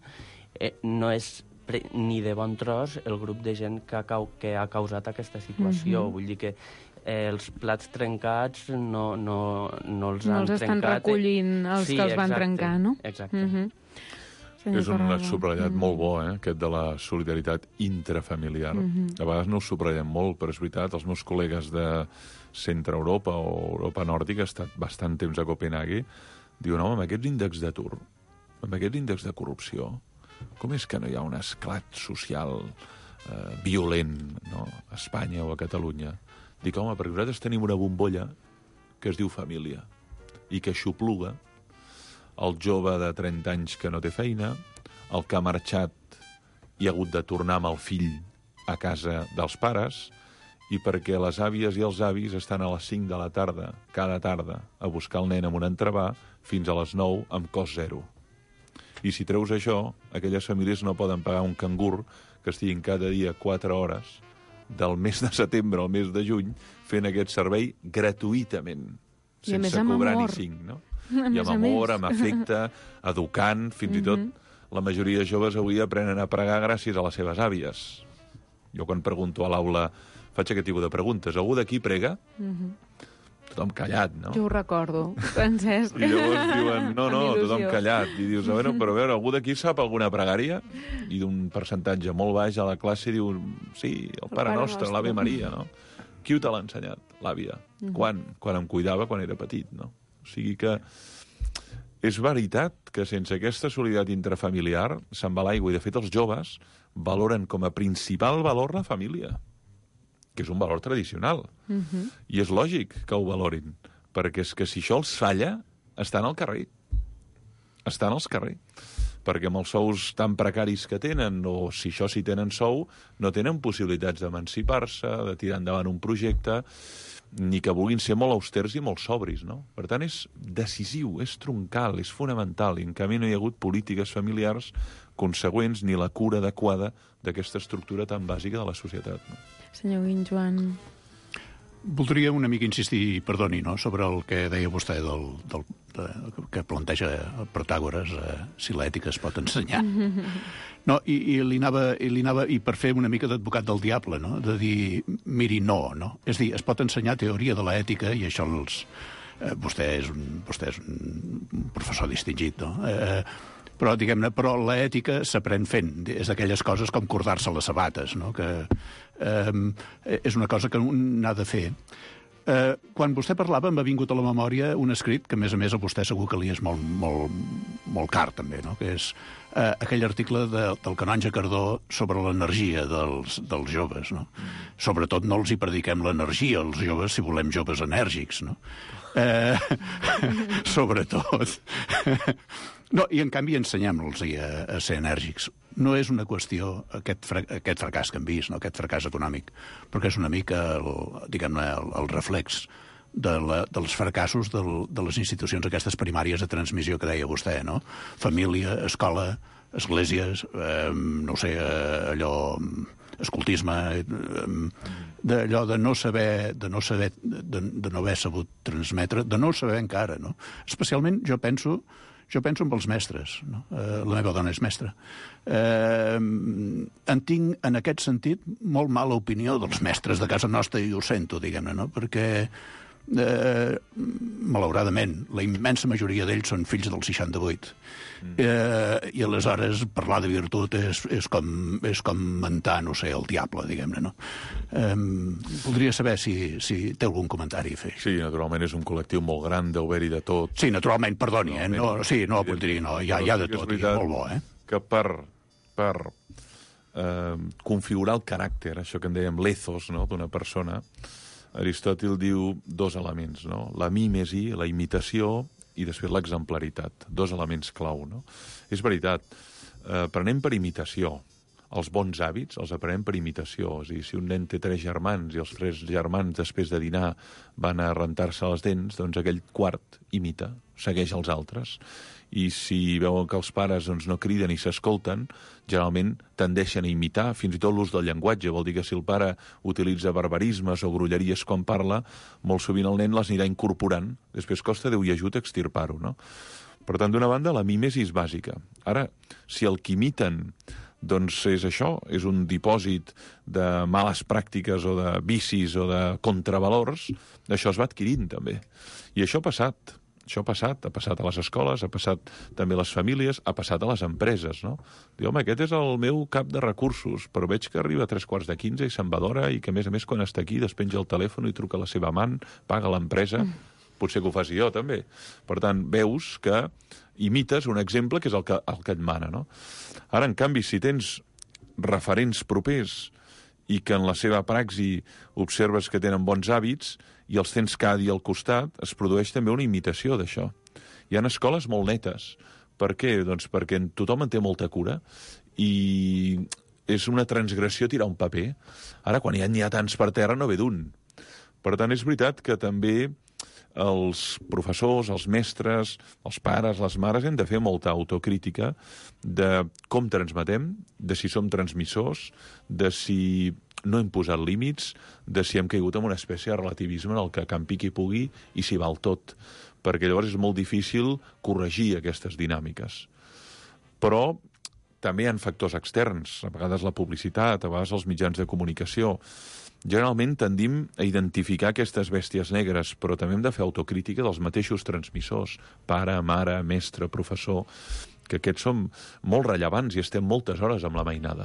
no és ni de bon tros el grup de gent que ha causat aquesta situació. Vull dir que els plats trencats no els han trencat. No els estan recollint els que els van trencar, no? Exacte. És un subratllat molt bo, aquest de la solidaritat intrafamiliar. A vegades no ho subratllem molt, però és veritat, els meus col·legues de Centre Europa o Europa Nòrdica, he estat bastant temps a Copenhague, diuen, home, amb aquests índexs d'atur, amb aquests índexs de corrupció, com és que no hi ha un esclat social violent, no? A Espanya o a Catalunya? Dic, home, perquè nosaltres tenim una bombolla que es diu família i que aixopluga el jove de 30 anys que no té feina, el que ha marxat i ha hagut de tornar amb el fill a casa dels pares, i perquè les àvies i els avis estan a les 5 de la tarda, cada tarda, a buscar el nen amb un entrepà fins a les 9 amb cost zero. I si treus això, aquelles famílies no poden pagar un cangur que estiguin cada dia 4 hores del mes de setembre al mes de juny fent aquest servei gratuïtament, sense cobrar ni 5, no? I amb amor, amb afecte, educant, fins i tot la majoria de joves avui aprenen a pregar gràcies a les seves àvies. Jo quan pregunto a l'aula, faig aquest tipus de preguntes, algú d'aquí prega? Tothom callat, no? Jo ho recordo, Francesc. I llavors diuen, no, tothom callat. I dius, però a veure, algú d'aquí sap alguna pregària? I d'un percentatge molt baix a la classe diu, sí, el Pare Nostre, l'Ave Maria, no? Qui te l'ha ensenyat? L'àvia. Quan? Quan em cuidava, quan era petit, no? O sigui que és veritat que sense aquesta solidaritat intrafamiliar se'n va l'aigua. I, de fet, els joves valoren com a principal valor la família, que és un valor tradicional. I és lògic que ho valorin, perquè és que si això els falla, estan al carrer. Estan als carrers. Perquè amb els sous tan precaris que tenen, o si això sí tenen sou, no tenen possibilitats d'emancipar-se, de tirar endavant un projecte, ni que vulguin ser molt austers i molt sobris, no? Per tant, és decisiu, és troncal, és fonamental, i en canvi no hi ha hagut polítiques familiars consegüents ni la cura adequada d'aquesta estructura tan bàsica de la societat, no? Senyor Guinjoan. Voldria una mica insistir, perdoni, no?, sobre el que deia vostè que planteja Protàgores, si l'ètica es pot ensenyar. No, i per fer una mica d'advocat del diable, no?, de dir, miri, no. És dir, es pot ensenyar teoria de l'ètica, i això vostè és un professor distingit, no?, però, diguem-ne, l'ètica s'aprèn fent. És d'aquelles coses com cordar-se les sabates, no?, que és una cosa que un n'ha de fer. Quan vostè parlava m'ha vingut a la memòria un escrit que, a més a vostè segur que li és molt car, també, no?, que és aquell article del canonge Cardó sobre l'energia dels joves, no? Sobretot no els hi prediquem l'energia als joves si volem joves enèrgics, no? Sobretot. No, i en canvi ensenyem-los a ser enèrgics. No és una qüestió, aquest fracàs que hem vist, no?, aquest fracàs econòmic, perquè és una mica, diguem-ne, el reflex dels fracassos de les institucions aquestes primàries de transmissió que deia vostè, no? Família, escola, esglésies, no sé, allò, escoltisme, d'allò de no haver sabut transmetre, de no saber encara, no? Especialment jo penso en els mestres, no? La meva dona és mestra. En tinc, en aquest sentit, molt mala opinió dels mestres de casa nostra i ho sento, diguem-ne, no? Perquè malauradament, la immensa majoria d'ells són fills del 68. I aleshores parlar de virtut és com mentar, no sé, el diable, diguem-ne, no? Voldria saber si té algun comentari a fer. Sí, naturalment és un col·lectiu molt gran, deu haver-hi de tot. Sí, naturalment, perdoni, hi ha de tot, i és molt bo, que per configurar el caràcter, això que en dèiem l'ethos, no?, d'una persona, Aristòtil diu dos elements, no? La mímesi, la imitació, i després l'exemplaritat. Dos elements clau, no? És veritat, aprenem per imitació. Els bons hàbits els aprenem per imitació. És a dir, si un nen té 3 germans i els 3 germans després de dinar van a rentar-se les dents, doncs aquell quart imita, segueix els altres. I si veuen que els pares no criden i s'escolten, generalment tendeixen a imitar fins i tot l'ús del llenguatge. Vol dir que si el pare utilitza barbarismes o grolleries quan parla, molt sovint el nen les anirà incorporant. Després costa Déu i ajut extirpar-ho, no? Per tant, d'una banda, la mímesi és bàsica. Ara, si el que imiten doncs és això, és un dipòsit de males pràctiques o de vicis o de contravalors, això es va adquirint també. I això ha passat. Això ha passat a les escoles, ha passat també a les famílies, ha passat a les empreses, no? Diu, home, aquest és el meu cap de recursos, però veig que arriba a 15:45 i se'n va d'hora i que, a més, quan està aquí, despenja el telèfon i truca a la seva amant, paga l'empresa, potser que ho faci jo, també. Per tant, veus que imites un exemple que és el que et mana, no? Ara, en canvi, si tens referents propers i que en la seva praxi observes que tenen bons hàbits i els tens cada dia al costat, es produeix també una imitació d'això. Hi ha escoles molt netes. Per què? Doncs perquè tothom en té molta cura i és una transgressió tirar un paper. Ara, quan n'hi ha tants per terra, no ve d'un. Per tant, és veritat que també els professors, els mestres, els pares, les mares, hem de fer molta autocrítica de com transmetem, de si som transmissors, de si no hem posat límits, de si hem caigut en una espècie de relativisme en el que campi qui pugui i s'hi val tot, perquè llavors és molt difícil corregir aquestes dinàmiques. Però també hi ha factors externs, a vegades la publicitat, a vegades els mitjans de comunicació. Generalment tendim a identificar aquestes bèsties negres, però també hem de fer autocrítica dels mateixos transmissors, pare, mare, mestre, professor, que aquests són molt rellevants i estem moltes hores amb la mainada.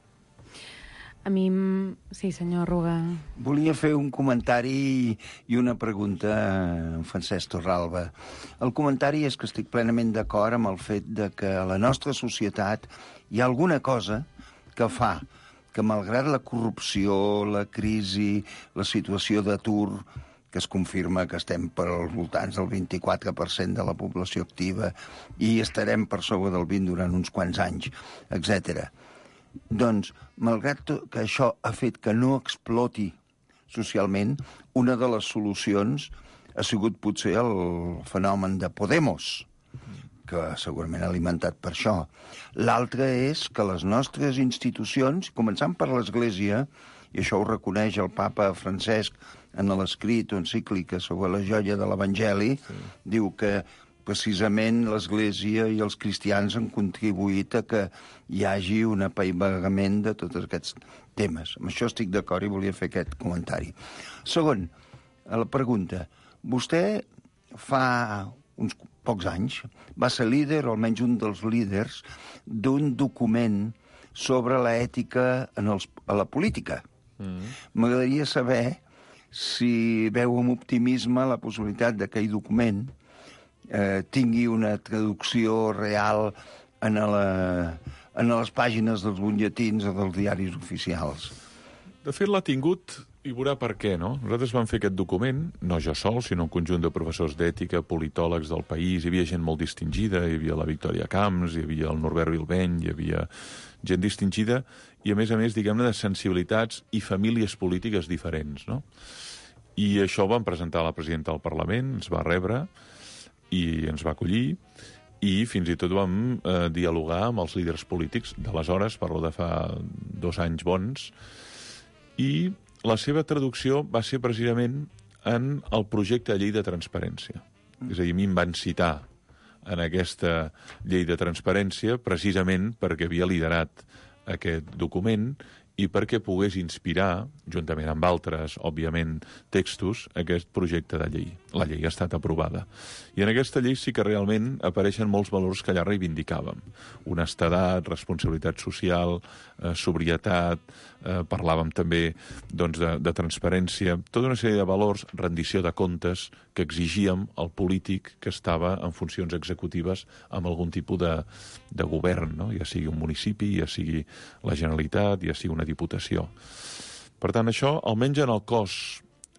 A mi... Sí, senyor Ruga. Volia fer un comentari i una pregunta a Francesc Torralba. El comentari és que estic plenament d'acord amb el fet de que a la nostra societat hi ha alguna cosa que fa que, malgrat la corrupció, la crisi, la situació d'atur, que es confirma que estem per als voltants del 24% de la població activa i estarem per sobre del 20% durant uns quants anys, etc. Doncs, malgrat que això ha fet que no exploti socialment, una de les solucions ha sigut potser el fenomen de Podemos, que segurament ha alimentat per això. L'altre és que les nostres institucions, començant per l'Església, i això ho reconeix el papa Francesc en l'escrit o encíclica sobre la joia de l'Evangeli, diu que precisament l'Església i els cristians han contribuït a que hi hagi un apaivagament de tots aquests temes. Amb això estic d'acord i volia fer aquest comentari. Segon, a la pregunta. Vostè fa uns pocs anys va ser líder, o almenys un dels líders, d'un document sobre l'ètica a la política. M'agradaria saber si veu amb optimisme la possibilitat d'aquell document tingui una traducció real en les pàgines dels butlletins o dels diaris oficials. De fet, l'ha tingut i veurà per què, no? Nosaltres vam fer aquest document, no jo sol, sinó un conjunt de professors d'ètica, politòlegs del país, hi havia gent molt distingida, hi havia la Victòria Camps, hi havia el Norbert Bilbeny, hi havia gent distingida, i a més, diguem-ne, de sensibilitats i famílies polítiques diferents, no? I això ho vam presentar a la presidenta del Parlament, ens va rebre i ens va acollir, i fins i tot vam dialogar amb els líders polítics d'aleshores, parlo de fa 2 anys bons, i la seva traducció va ser precisament en el projecte de llei de transparència. És a dir, a mi em van citar en aquesta llei de transparència precisament perquè havia liderat aquest document i perquè pogués inspirar, juntament amb altres, òbviament, textos, aquest projecte de llei. La llei ha estat aprovada. I en aquesta llei sí que realment apareixen molts valors que allà reivindicàvem. Honestedat, responsabilitat social, sobrietat, parlàvem també doncs, de transparència, tota una sèrie de valors, rendició de comptes, que exigíem al polític que estava en funcions executives amb algun tipus de govern, no? Ja sigui un municipi, ja sigui la Generalitat, ja sigui una diputació. Per tant, això, almenys en el cos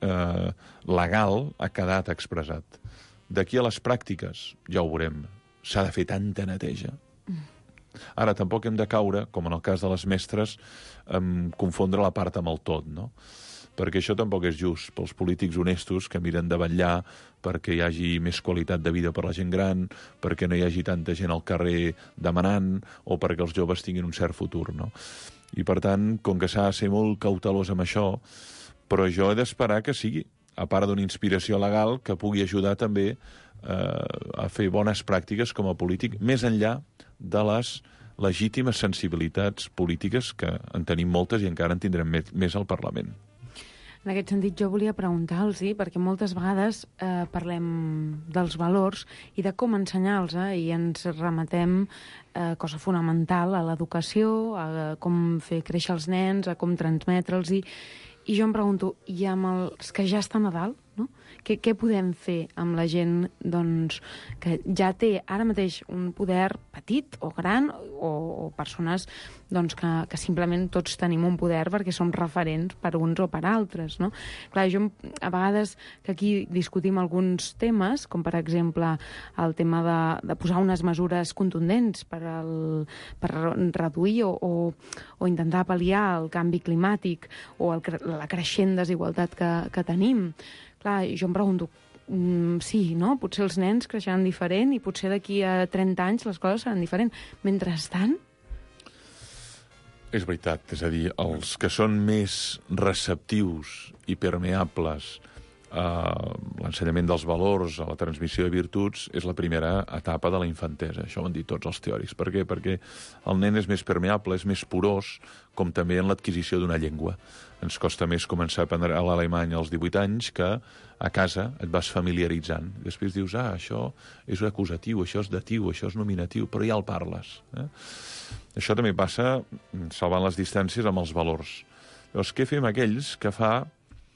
legal, ha quedat expressat. D'aquí a les pràctiques, ja ho veurem, s'ha de fer tanta neteja. Ara, tampoc hem de caure, com en el cas de les mestres, confondre la part amb el tot, no? Perquè això tampoc és just pels polítics honestos que miren de vetllar perquè hi hagi més qualitat de vida per la gent gran, perquè no hi hagi tanta gent al carrer demanant o perquè els joves tinguin un cert futur, no? I, per tant, com que s'ha de ser molt cautelós amb això, però jo he d'esperar que sigui, a part d'una inspiració legal, que pugui ajudar també a fer bones pràctiques com a polític, més enllà de les legítimes sensibilitats polítiques, que en tenim moltes i encara en tindrem més al Parlament. En aquest sentit, jo volia preguntar-los, perquè moltes vegades parlem dels valors i de com ensenyar-los, i ens remetem cosa fonamental a l'educació, a com fer créixer els nens, a com transmetre'ls, i jo em pregunto, i amb els que ja estan a dalt, no? Què podem fer amb la gent doncs, que ja té ara mateix un poder petit o gran, o persones doncs, que simplement tots tenim un poder perquè som referents per uns o per altres, no? Clar, jo a vegades que aquí discutim alguns temes, com per exemple el tema de posar unes mesures contundents per reduir o intentar pal·liar el canvi climàtic o la creixent desigualtat que tenim. Clar, jo em pregunto, sí, no? Potser els nens creixeran diferent i potser d'aquí a 30 anys les coses seran diferents. Mentrestant... És veritat, és a dir, els que són més receptius i permeables a l'ensenyament dels valors, a la transmissió de virtuts, és la primera etapa de la infantesa. Això ho han dit tots els teòrics. Per què? Perquè el nen és més permeable, és més porós, com també en l'adquisició d'una llengua. Ens costa més començar a aprendre l'alemany als 18 anys que a casa et vas familiaritzant. Després dius, això és acusatiu, això és datiu, això és nominatiu, però ja el parles. Això també passa, salvant les distàncies, amb els valors. Llavors, què fem aquells que fa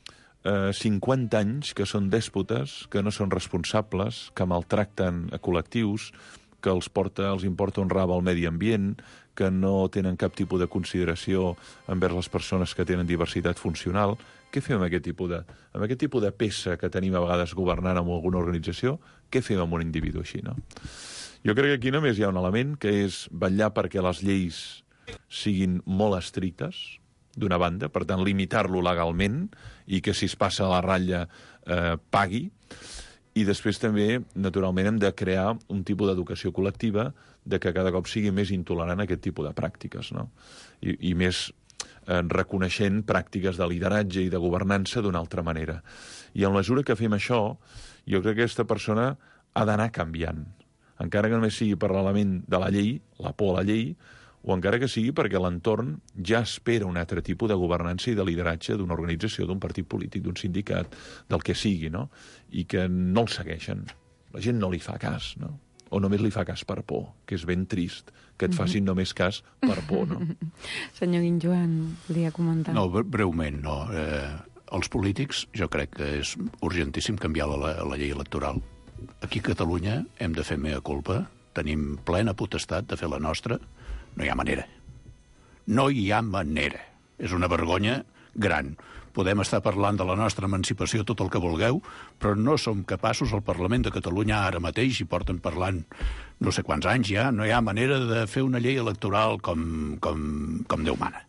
50 anys que són dèspotes, que no són responsables, que maltracten a col·lectius, que els importa un rave al medi ambient, que no tenen cap tipus de consideració envers les persones que tenen diversitat funcional? Què fem amb aquest tipus de peça que tenim a vegades governant amb alguna organització? Què fem amb un individu així, no? Jo crec que aquí només hi ha un element, que és vetllar perquè les lleis siguin molt estrictes, d'una banda, per tant, limitar-lo legalment i que si es passa a la ratlla pagui. I després també, naturalment, hem de crear un tipus d'educació col·lectiva de que cada cop sigui més intolerant a aquest tipus de pràctiques, no? I més reconeixent pràctiques de lideratge i de governança d'una altra manera. I en la mesura que fem això, jo crec que aquesta persona ha d'anar canviant. Encara que només sigui per l'element de la llei, la por a la llei, o encara que sigui perquè l'entorn ja espera un altre tipus de governança i de lideratge d'una organització, d'un partit polític, d'un sindicat, del que sigui, no? I que no el segueixen. La gent no li fa cas, no? O només li fa cas per por, que és ben trist, que et facin només cas per por, no? Senyor Guinjoan, volia comentar. No, breument, no. Els polítics, jo crec que és urgentíssim canviar la llei electoral. Aquí a Catalunya hem de fer mea culpa, tenim plena potestat de fer la nostra. No hi ha manera. No hi ha manera. És una vergonya gran. Podem estar parlant de la nostra emancipació tot el que vulgueu, però no som capaços al Parlament de Catalunya ara mateix, i porten parlant no sé quants anys ja, no hi ha manera de fer una llei electoral com Déu mana.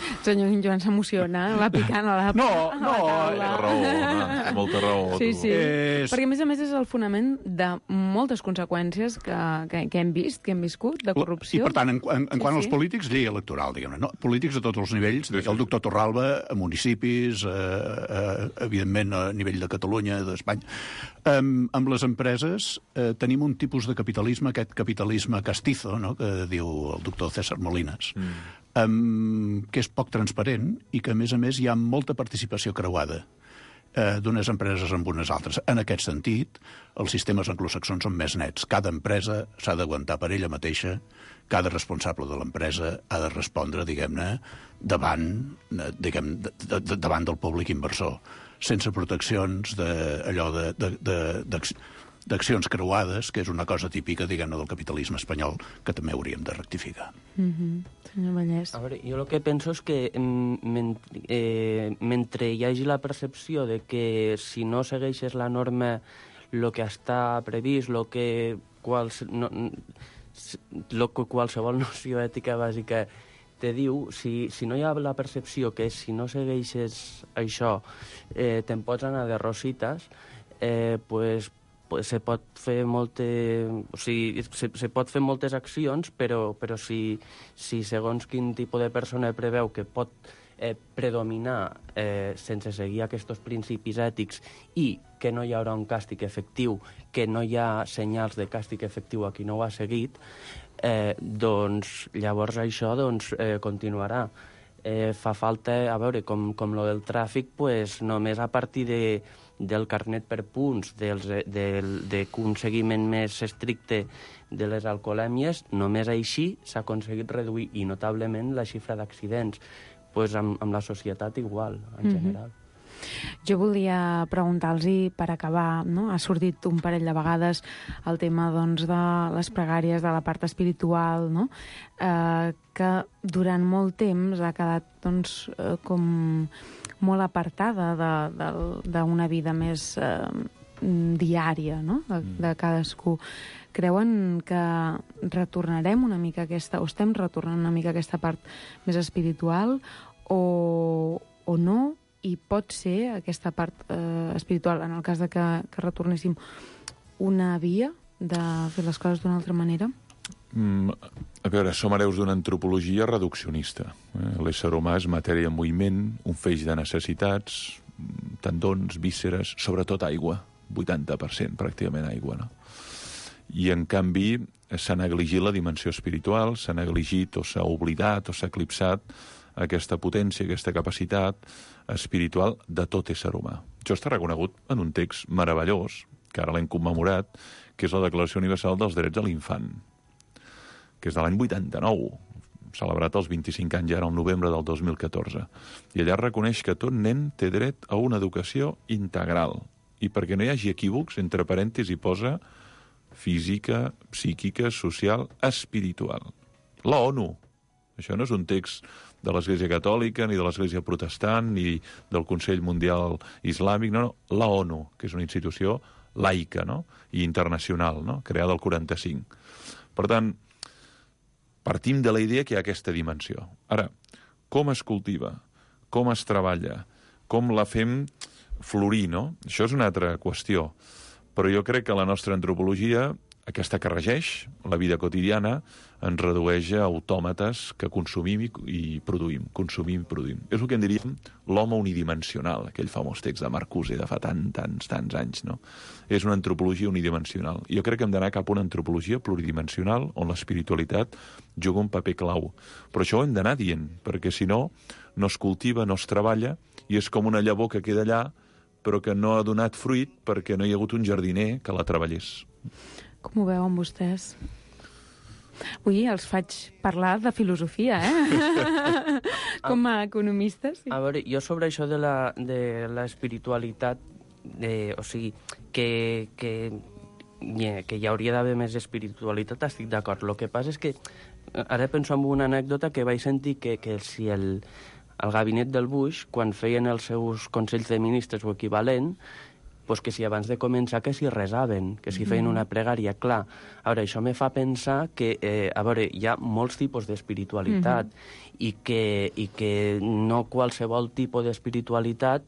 Senyor Joan s'emociona, va picant a la taula. Molta raó. Sí. Perquè, a més, és el fonament de moltes conseqüències que hem vist, que hem viscut, de corrupció. I, per tant, en quant als polítics, llei electoral, diguem-ne. No? Polítics a tots els nivells, el doctor Torralba, a municipis, evidentment a nivell de Catalunya, d'Espanya. Amb les empreses tenim un tipus de capitalisme, aquest capitalisme castizo, no? Que diu el doctor César Molinas, que és poc transparent i que, a més, hi ha molta participació creuada d'unes empreses amb unes altres. En aquest sentit, els sistemes anglosaxons són més nets. Cada empresa s'ha d'aguantar per ella mateixa, cada responsable de l'empresa ha de respondre, diguem-ne, davant del públic inversor, sense proteccions d'accions creuades, que és una cosa típica, diguem-ne, del capitalisme espanyol, que també hauríem de rectificar. Senyor Vallès. A veure, jo el que penso és que mentre hi hagi la percepció de que si no segueixes la norma, el que està previst, el que qualsevol noció ètica bàsica te diu, si no hi ha la percepció que si no segueixes això te'n pots anar de rosites, pues se pot fer se pot fer moltes accions, però si segons quin tipus de persona preveu que pot predominar sense seguir aquests principis ètics i que no hi haurà un càstig efectiu, que no hi ha senyals de càstig efectiu a qui no ho ha seguit, doncs llavors això continuarà. Fa falta, a veure, com lo del tràfic, pues, només a partir del carnet per punts, d'un seguiment més estricte de les alcoholèmies, només així s'ha aconseguit reduir i notablement la xifra d'accidents. Pues amb la societat igual, en general. Jo volia preguntar-los, per acabar, no? Ha sortit un parell de vegades el tema doncs, de les pregàries, de la part espiritual, no? Que durant molt temps ha quedat doncs, com molt apartada d'una vida més diària, no? De cadascú. Creuen que retornarem una mica o estem retornant una mica aquesta part més espiritual o no? I pot ser aquesta part espiritual, en el cas de que retornéssim, una via de fer les coses d'una altra manera? A veure, som hereus d'una antropologia reduccionista. L'ésser humà és matèria en moviment, un feix de necessitats, tendons, vísceres, sobretot aigua, 80% pràcticament aigua, no? I, en canvi, s'ha negligit la dimensió espiritual, s'ha negligit o s'ha oblidat o s'ha eclipsat aquesta potència, aquesta capacitat espiritual de tot ésser humà. Això està reconegut en un text meravellós, que ara l'hem commemorat, que és la Declaració Universal dels Drets de l'Infant, que és de l'any 89, celebrat als 25 anys, ara al novembre del 2014. I allà reconeix que tot nen té dret a una educació integral. I perquè no hi hagi equívocs, entre parèntesis hi posa física, psíquica, social, espiritual. La ONU. Això no és un text de l'Església Catòlica, ni de l'Església Protestant, ni del Consell Mundial Islàmic, no, la ONU, que és una institució laica, no?, i internacional, no?, creada al 45. Per tant, partim de la idea que hi ha aquesta dimensió. Ara, com es cultiva? Com es treballa? Com la fem florir, no? Això és una altra qüestió. Però jo crec que la nostra antropologia, aquesta que regeix la vida quotidiana, ens redueix a autòmates que consumim i produïm. Consumim i produïm. És el que en diríem l'home unidimensional, aquell famós text de Marcuse de fa tants anys, no? És una antropologia unidimensional. Jo crec que hem d'anar cap a una antropologia pluridimensional on l'espiritualitat juga un paper clau. Però això ho hem d'anar dient, perquè si no, no es cultiva, no es treballa, i és com una llavor que queda allà, però que no ha donat fruit perquè no hi ha hagut un jardiner que la treballés. Com ho veuen vostès? Avui els faig parlar de filosofia, com a economistes. Sí. A veure, jo sobre això de la espiritualitat, o sigui, que hi hauria d'haver més espiritualitat, estic d'acord. El que passa és que ara penso en una anècdota que vaig sentir que si el gabinet del Bush, quan feien els seus consells de ministres o equivalent, pues que si abans de començar que si resaven, que si feien una pregària. Clar, a veure, això me fa pensar que a veure, hi ha molts tipus d'espiritualitat i que no qualsevol tipus d'espiritualitat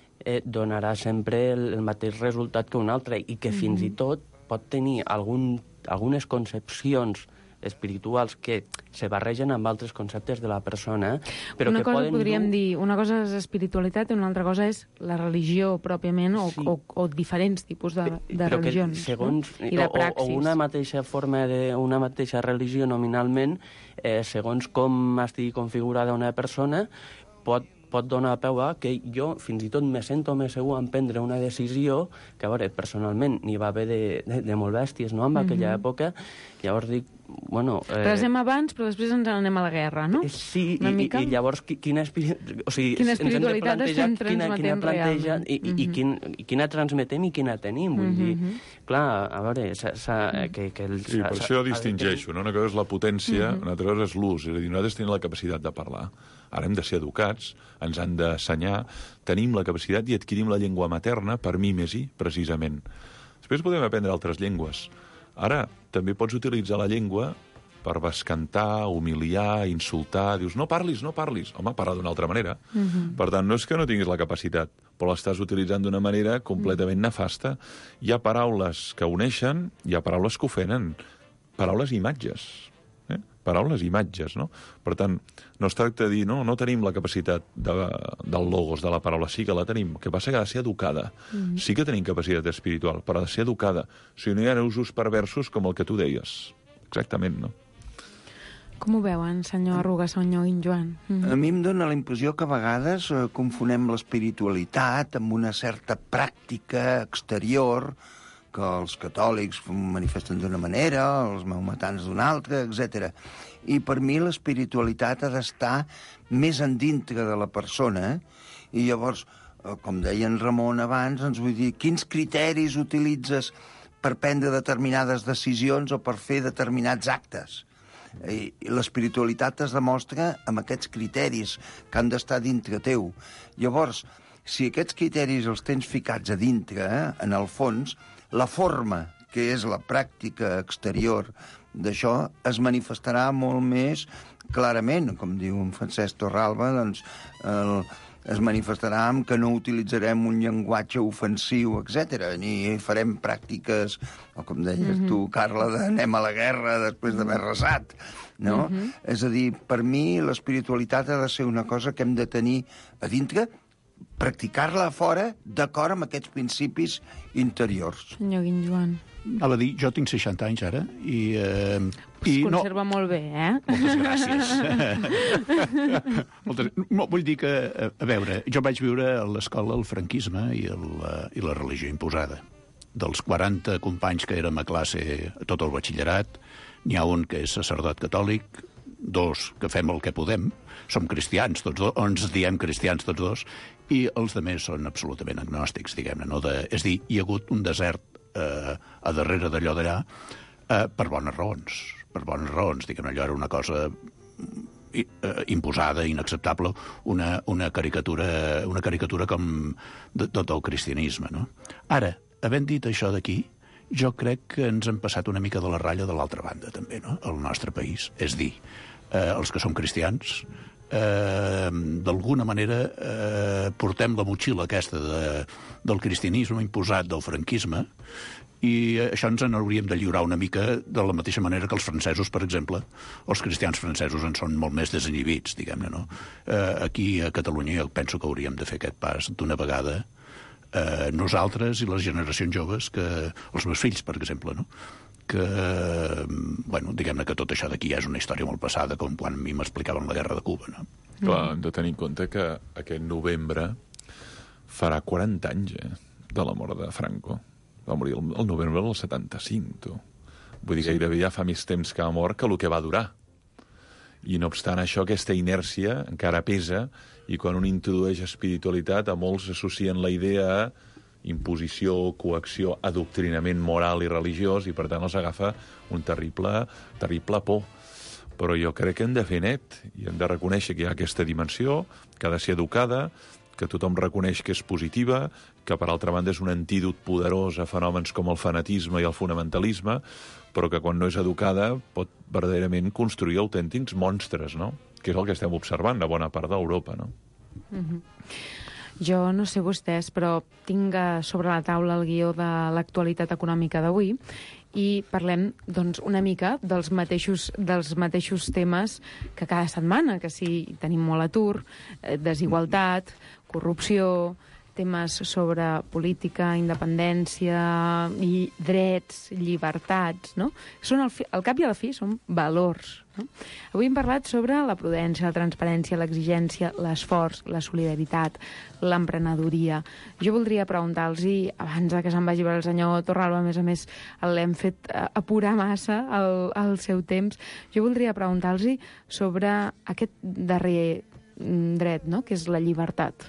donarà sempre el mateix resultat que un altre i que fins i tot pot tenir algunes concepcions espirituals que se barregen amb altres conceptes de la persona, però una que cosa poden podríem dir, una cosa és espiritualitat i una altra cosa és la religió pròpiament o diferents tipus de religions, segons, no? I de praxis. O una mateixa forma una mateixa religió nominalment, segons com estigui configurada una persona, pot donar peu a que jo fins i tot me sento més segur en prendre una decisió que, a veure, personalment n'hi va haver de molt bèsties, no?, en aquella època. Llavors dic, bueno... Resem abans, però després ens anem a la guerra, no? Sí, i llavors quina espiritualitat estem transmetent realment. I quina transmetem i quina tenim, vull dir. Clar, a veure... Sí, per això distingeixo, no? Una cosa és la potència, una altra cosa és l'ús. És a dir, nosaltres tenim la capacitat de parlar. Ara hem de ser educats, ens han d'assenyar, tenim la capacitat i adquirim la llengua materna, per mimesi, precisament. Després podem aprendre altres llengües. Ara, també pots utilitzar la llengua per bescantar, humiliar, insultar. Dius, no parlis. Home, parla d'una altra manera. Per tant, no és que no tinguis la capacitat, però l'estàs utilitzant d'una manera completament nefasta. Hi ha paraules que uneixen, hi ha paraules que ofenen. Paraules i imatges. Paraules i imatges, no? Per tant, no es tracta de dir, no tenim la capacitat del logos, de la paraula, sí que la tenim. El que passa que ha de ser educada. Sí que tenim capacitat espiritual, però ha de ser educada. O sigui, no hi ha usos perversos com el que tu deies. Exactament, no? Com ho veuen, senyor Arruga, senyor Guinjoan? A mi em dóna la impressió que a vegades confonem l'espiritualitat amb una certa pràctica exterior, que els catòlics manifesten d'una manera, els maometans d'una altra, etc. I per mi l'espiritualitat ha d'estar més endintre de la persona, i llavors, com deia en Ramon abans, ens vull dir, quins criteris utilitzes per prendre determinades decisions o per fer determinats actes? I l'espiritualitat es demostra amb aquests criteris que han d'estar dintre teu. Llavors, si aquests criteris els tens ficats a dintre, en el fons, la forma, que és la pràctica exterior d'això, es manifestarà molt més clarament. Com diu en Francesc Torralba, doncs, es manifestarà amb que no utilitzarem un llenguatge ofensiu, etc. Ni farem pràctiques, o com deies tu, Carla, d'anem a la guerra després d'haver resat. No? És a dir, per mi l'espiritualitat ha de ser una cosa que hem de tenir a dintre, practicar-la a fora d'acord amb aquests principis interiors. Senyor Guinjoan. Anava a dir, jo tinc 60 anys ara i... Es conserva molt bé, Moltes gràcies. Vull dir que, a veure, jo vaig viure a l'escola el franquisme i la religió imposada. Dels 40 companys que érem a classe a tot el batxillerat, n'hi ha un que és sacerdot catòlic, 2 que fem el que podem, som cristians tots dos, o ens diem cristians tots dos, i els altres són absolutament agnòstics, diguem-ne. No? És a dir, hi ha hagut un desert a darrere d'allò d'allà per bones raons, diguem-ne. Allò era una cosa imposada, inacceptable, una caricatura com de tot el cristianisme. No? Ara, havent dit això d'aquí, jo crec que ens hem passat una mica de la ratlla de l'altra banda, també, no?, al nostre país. És dir, els que som cristians, d'alguna manera portem la motxilla aquesta del cristianisme imposat del franquisme, i això ens en hauríem de lliurar una mica de la mateixa manera que els francesos, per exemple. Els cristians francesos en són molt més desinhibits, diguem-ne, no? Aquí a Catalunya jo penso que hauríem de fer aquest pas d'una vegada, nosaltres i les generacions joves, que els meus fills, per exemple, no? Que, bueno, diguem-ne que tot això d'aquí ja és una història molt passada, com quan a mi m'explicaven la guerra de Cuba, no? Clar, hem de tenir en compte que aquest novembre farà 40 anys, de la mort de Franco. Va morir el novembre del 75, tu. Vull dir, gairebé ja fa més temps que ha mort que el que va durar. I no obstant això, aquesta inèrcia encara pesa, i quan un introdueix espiritualitat, a molts associen la idea a imposició, coacció, adoctrinament moral i religiós, i per tant els agafa un terrible por. Però jo crec que hem de fer net, i hem de reconèixer que hi ha aquesta dimensió, que ha de ser educada, que tothom reconeix que és positiva, que per altra banda és un antídot poderós a fenòmens com el fanatisme i el fonamentalisme, però que quan no és educada pot verdaderament construir autèntics monstres, no? Que és el que estem observant a bona part d'Europa, no? Jo no sé vostès, però tinc sobre la taula el guió de l'actualitat econòmica d'avui i parlem doncs, una mica dels mateixos temes que cada setmana, que sí, tenim molt atur, desigualtat, corrupció, temes sobre política, independència i drets, llibertats, no? Són al cap i a la fi són valors, no? Avui hem parlat sobre la prudència, la transparència, l'exigència, l'esforç, la solidaritat, l'emprenedoria. Jo voldria preguntar-los, abans que se'n vagi per el senyor Torralba, a més, l'hem fet apurar massa el seu temps, jo voldria preguntar-los sobre aquest darrer dret, no?, que és la llibertat.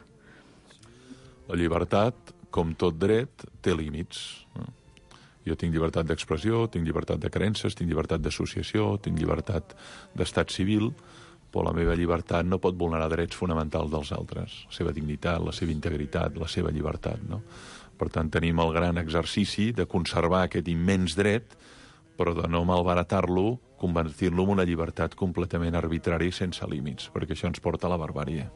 La llibertat, com tot dret, té límits. Jo tinc llibertat d'expressió, tinc llibertat de creences, tinc llibertat d'associació, tinc llibertat d'estat civil, però la meva llibertat no pot vulnerar drets fonamentals dels altres, la seva dignitat, la seva integritat, la seva llibertat, no? Per tant, tenim el gran exercici de conservar aquest immens dret, però de no malbaratar-lo, convertir-lo en una llibertat completament arbitrària i sense límits, perquè això ens porta a la barbàrie.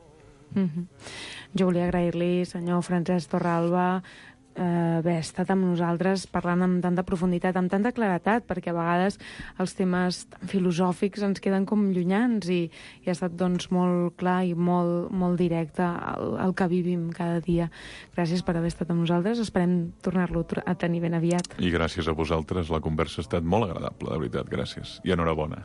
Jo volia agrair-li, senyor Francesc Torralba, haver estat amb nosaltres parlant amb tanta profunditat, amb tanta claretat, perquè a vegades els temes filosòfics ens queden com llunyans i ha estat doncs, molt clar i molt directe el que vivim cada dia. Gràcies per haver estat amb nosaltres. Esperem tornar-lo a tenir ben aviat. I gràcies a vosaltres. La conversa ha estat molt agradable, de veritat. Gràcies. I enhorabona.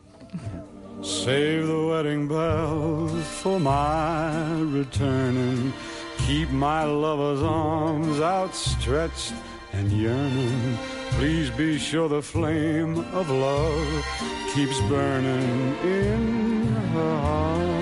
Save the wedding bells for my returning. Keep my lover's arms outstretched and yearning. Please be sure the flame of love keeps burning in her heart.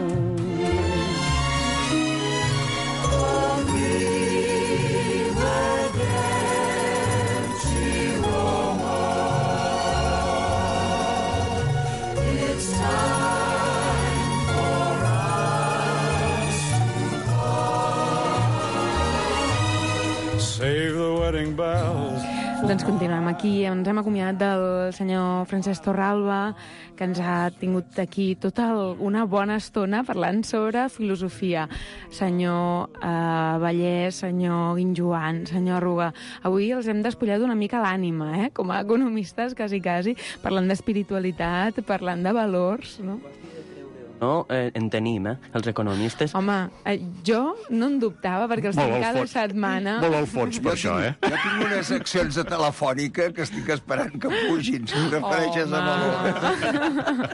Doncs continuem aquí. Ens hem acomiadat del senyor Francesc Torralba, que ens ha tingut aquí tota una bona estona parlant sobre filosofia. Senyor Vallès, senyor Guinjoan, senyor Arruga, avui els hem despullat una mica l'ànima, com a economistes, quasi, parlant d'espiritualitat, parlant de valors, no? No, en tenim, els economistes. Home, jo no en dubtava, perquè els tinc cada setmana... Molt al fons per això, Jo tinc unes seccions de telefònica que estic esperant que pugin, si em refereixes a valor.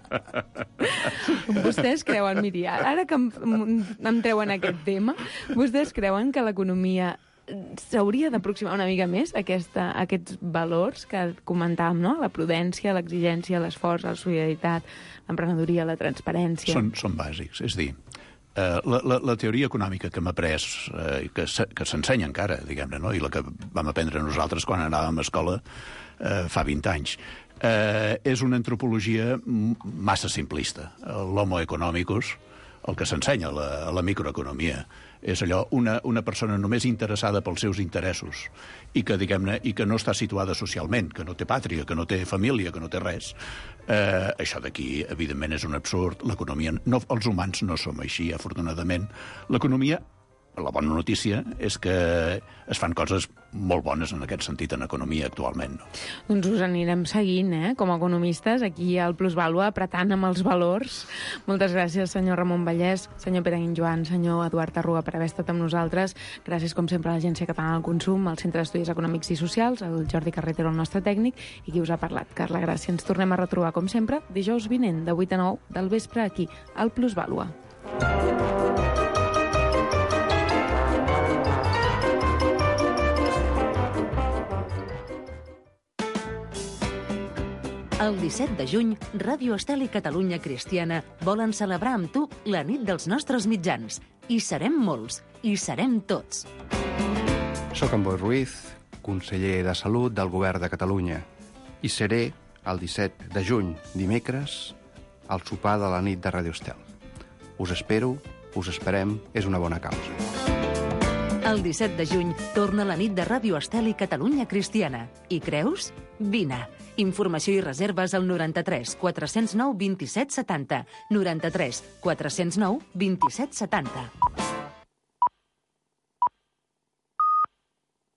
Vostès creuen, miri, ara que em treuen aquest tema, vostès creuen que l'economia s'hauria d'aproximar una mica més a aquests valors que comentàvem, no? La prudència, l'exigència, l'esforç, la solidaritat, l'emprenedoria, la transparència... Són bàsics. És a dir, la teoria econòmica que hem après, que s'ensenya encara, diguem-ne, no? I la que vam aprendre nosaltres quan anàvem a escola fa 20 anys, és una antropologia massa simplista. L'homo economicus, el que s'ensenya a la microeconomia, és allò, una persona només interessada pels seus interessos i que, diguem-ne, i que no està situada socialment, que no té pàtria, que no té família, que no té res. Això d'aquí, evidentment, és un absurd. L'economia... els humans no som així, afortunadament. L'economia... La bona notícia és que es fan coses molt bones en aquest sentit en economia actualment. No? Doncs us anirem seguint, com a economistes, aquí al Plusvàlua, apretant amb els valors. Moltes gràcies, senyor Ramon Vallès, senyor Pere Guinjoan, senyor Eduard Arruga, per haver estat amb nosaltres. Gràcies, com sempre, a l'Agència Catalana del Consum, al Centre d'Estudis Econòmics i Socials, el Jordi Carretero, el nostre tècnic, i qui us ha parlat, Carla Gràcia. Ens tornem a retrobar, com sempre, dijous vinent, de 8 a 9 del vespre, aquí, al Plusvàlua. El 17 de juny, Ràdio Estel i Catalunya Cristiana volen celebrar amb tu la nit dels nostres mitjans. I serem molts, i serem tots. Soc en Boi Ruiz, conseller de Salut del Govern de Catalunya, i seré el 17 de juny, dimecres, al sopar de la nit de Ràdio Estel. Us espero Us esperem, és una bona causa. El 17 de juny torna la nit de Ràdio Estel i Catalunya Cristiana. Hi creus? Vine. Informació i reserves al 93 409 27 70. 93 409 27 70.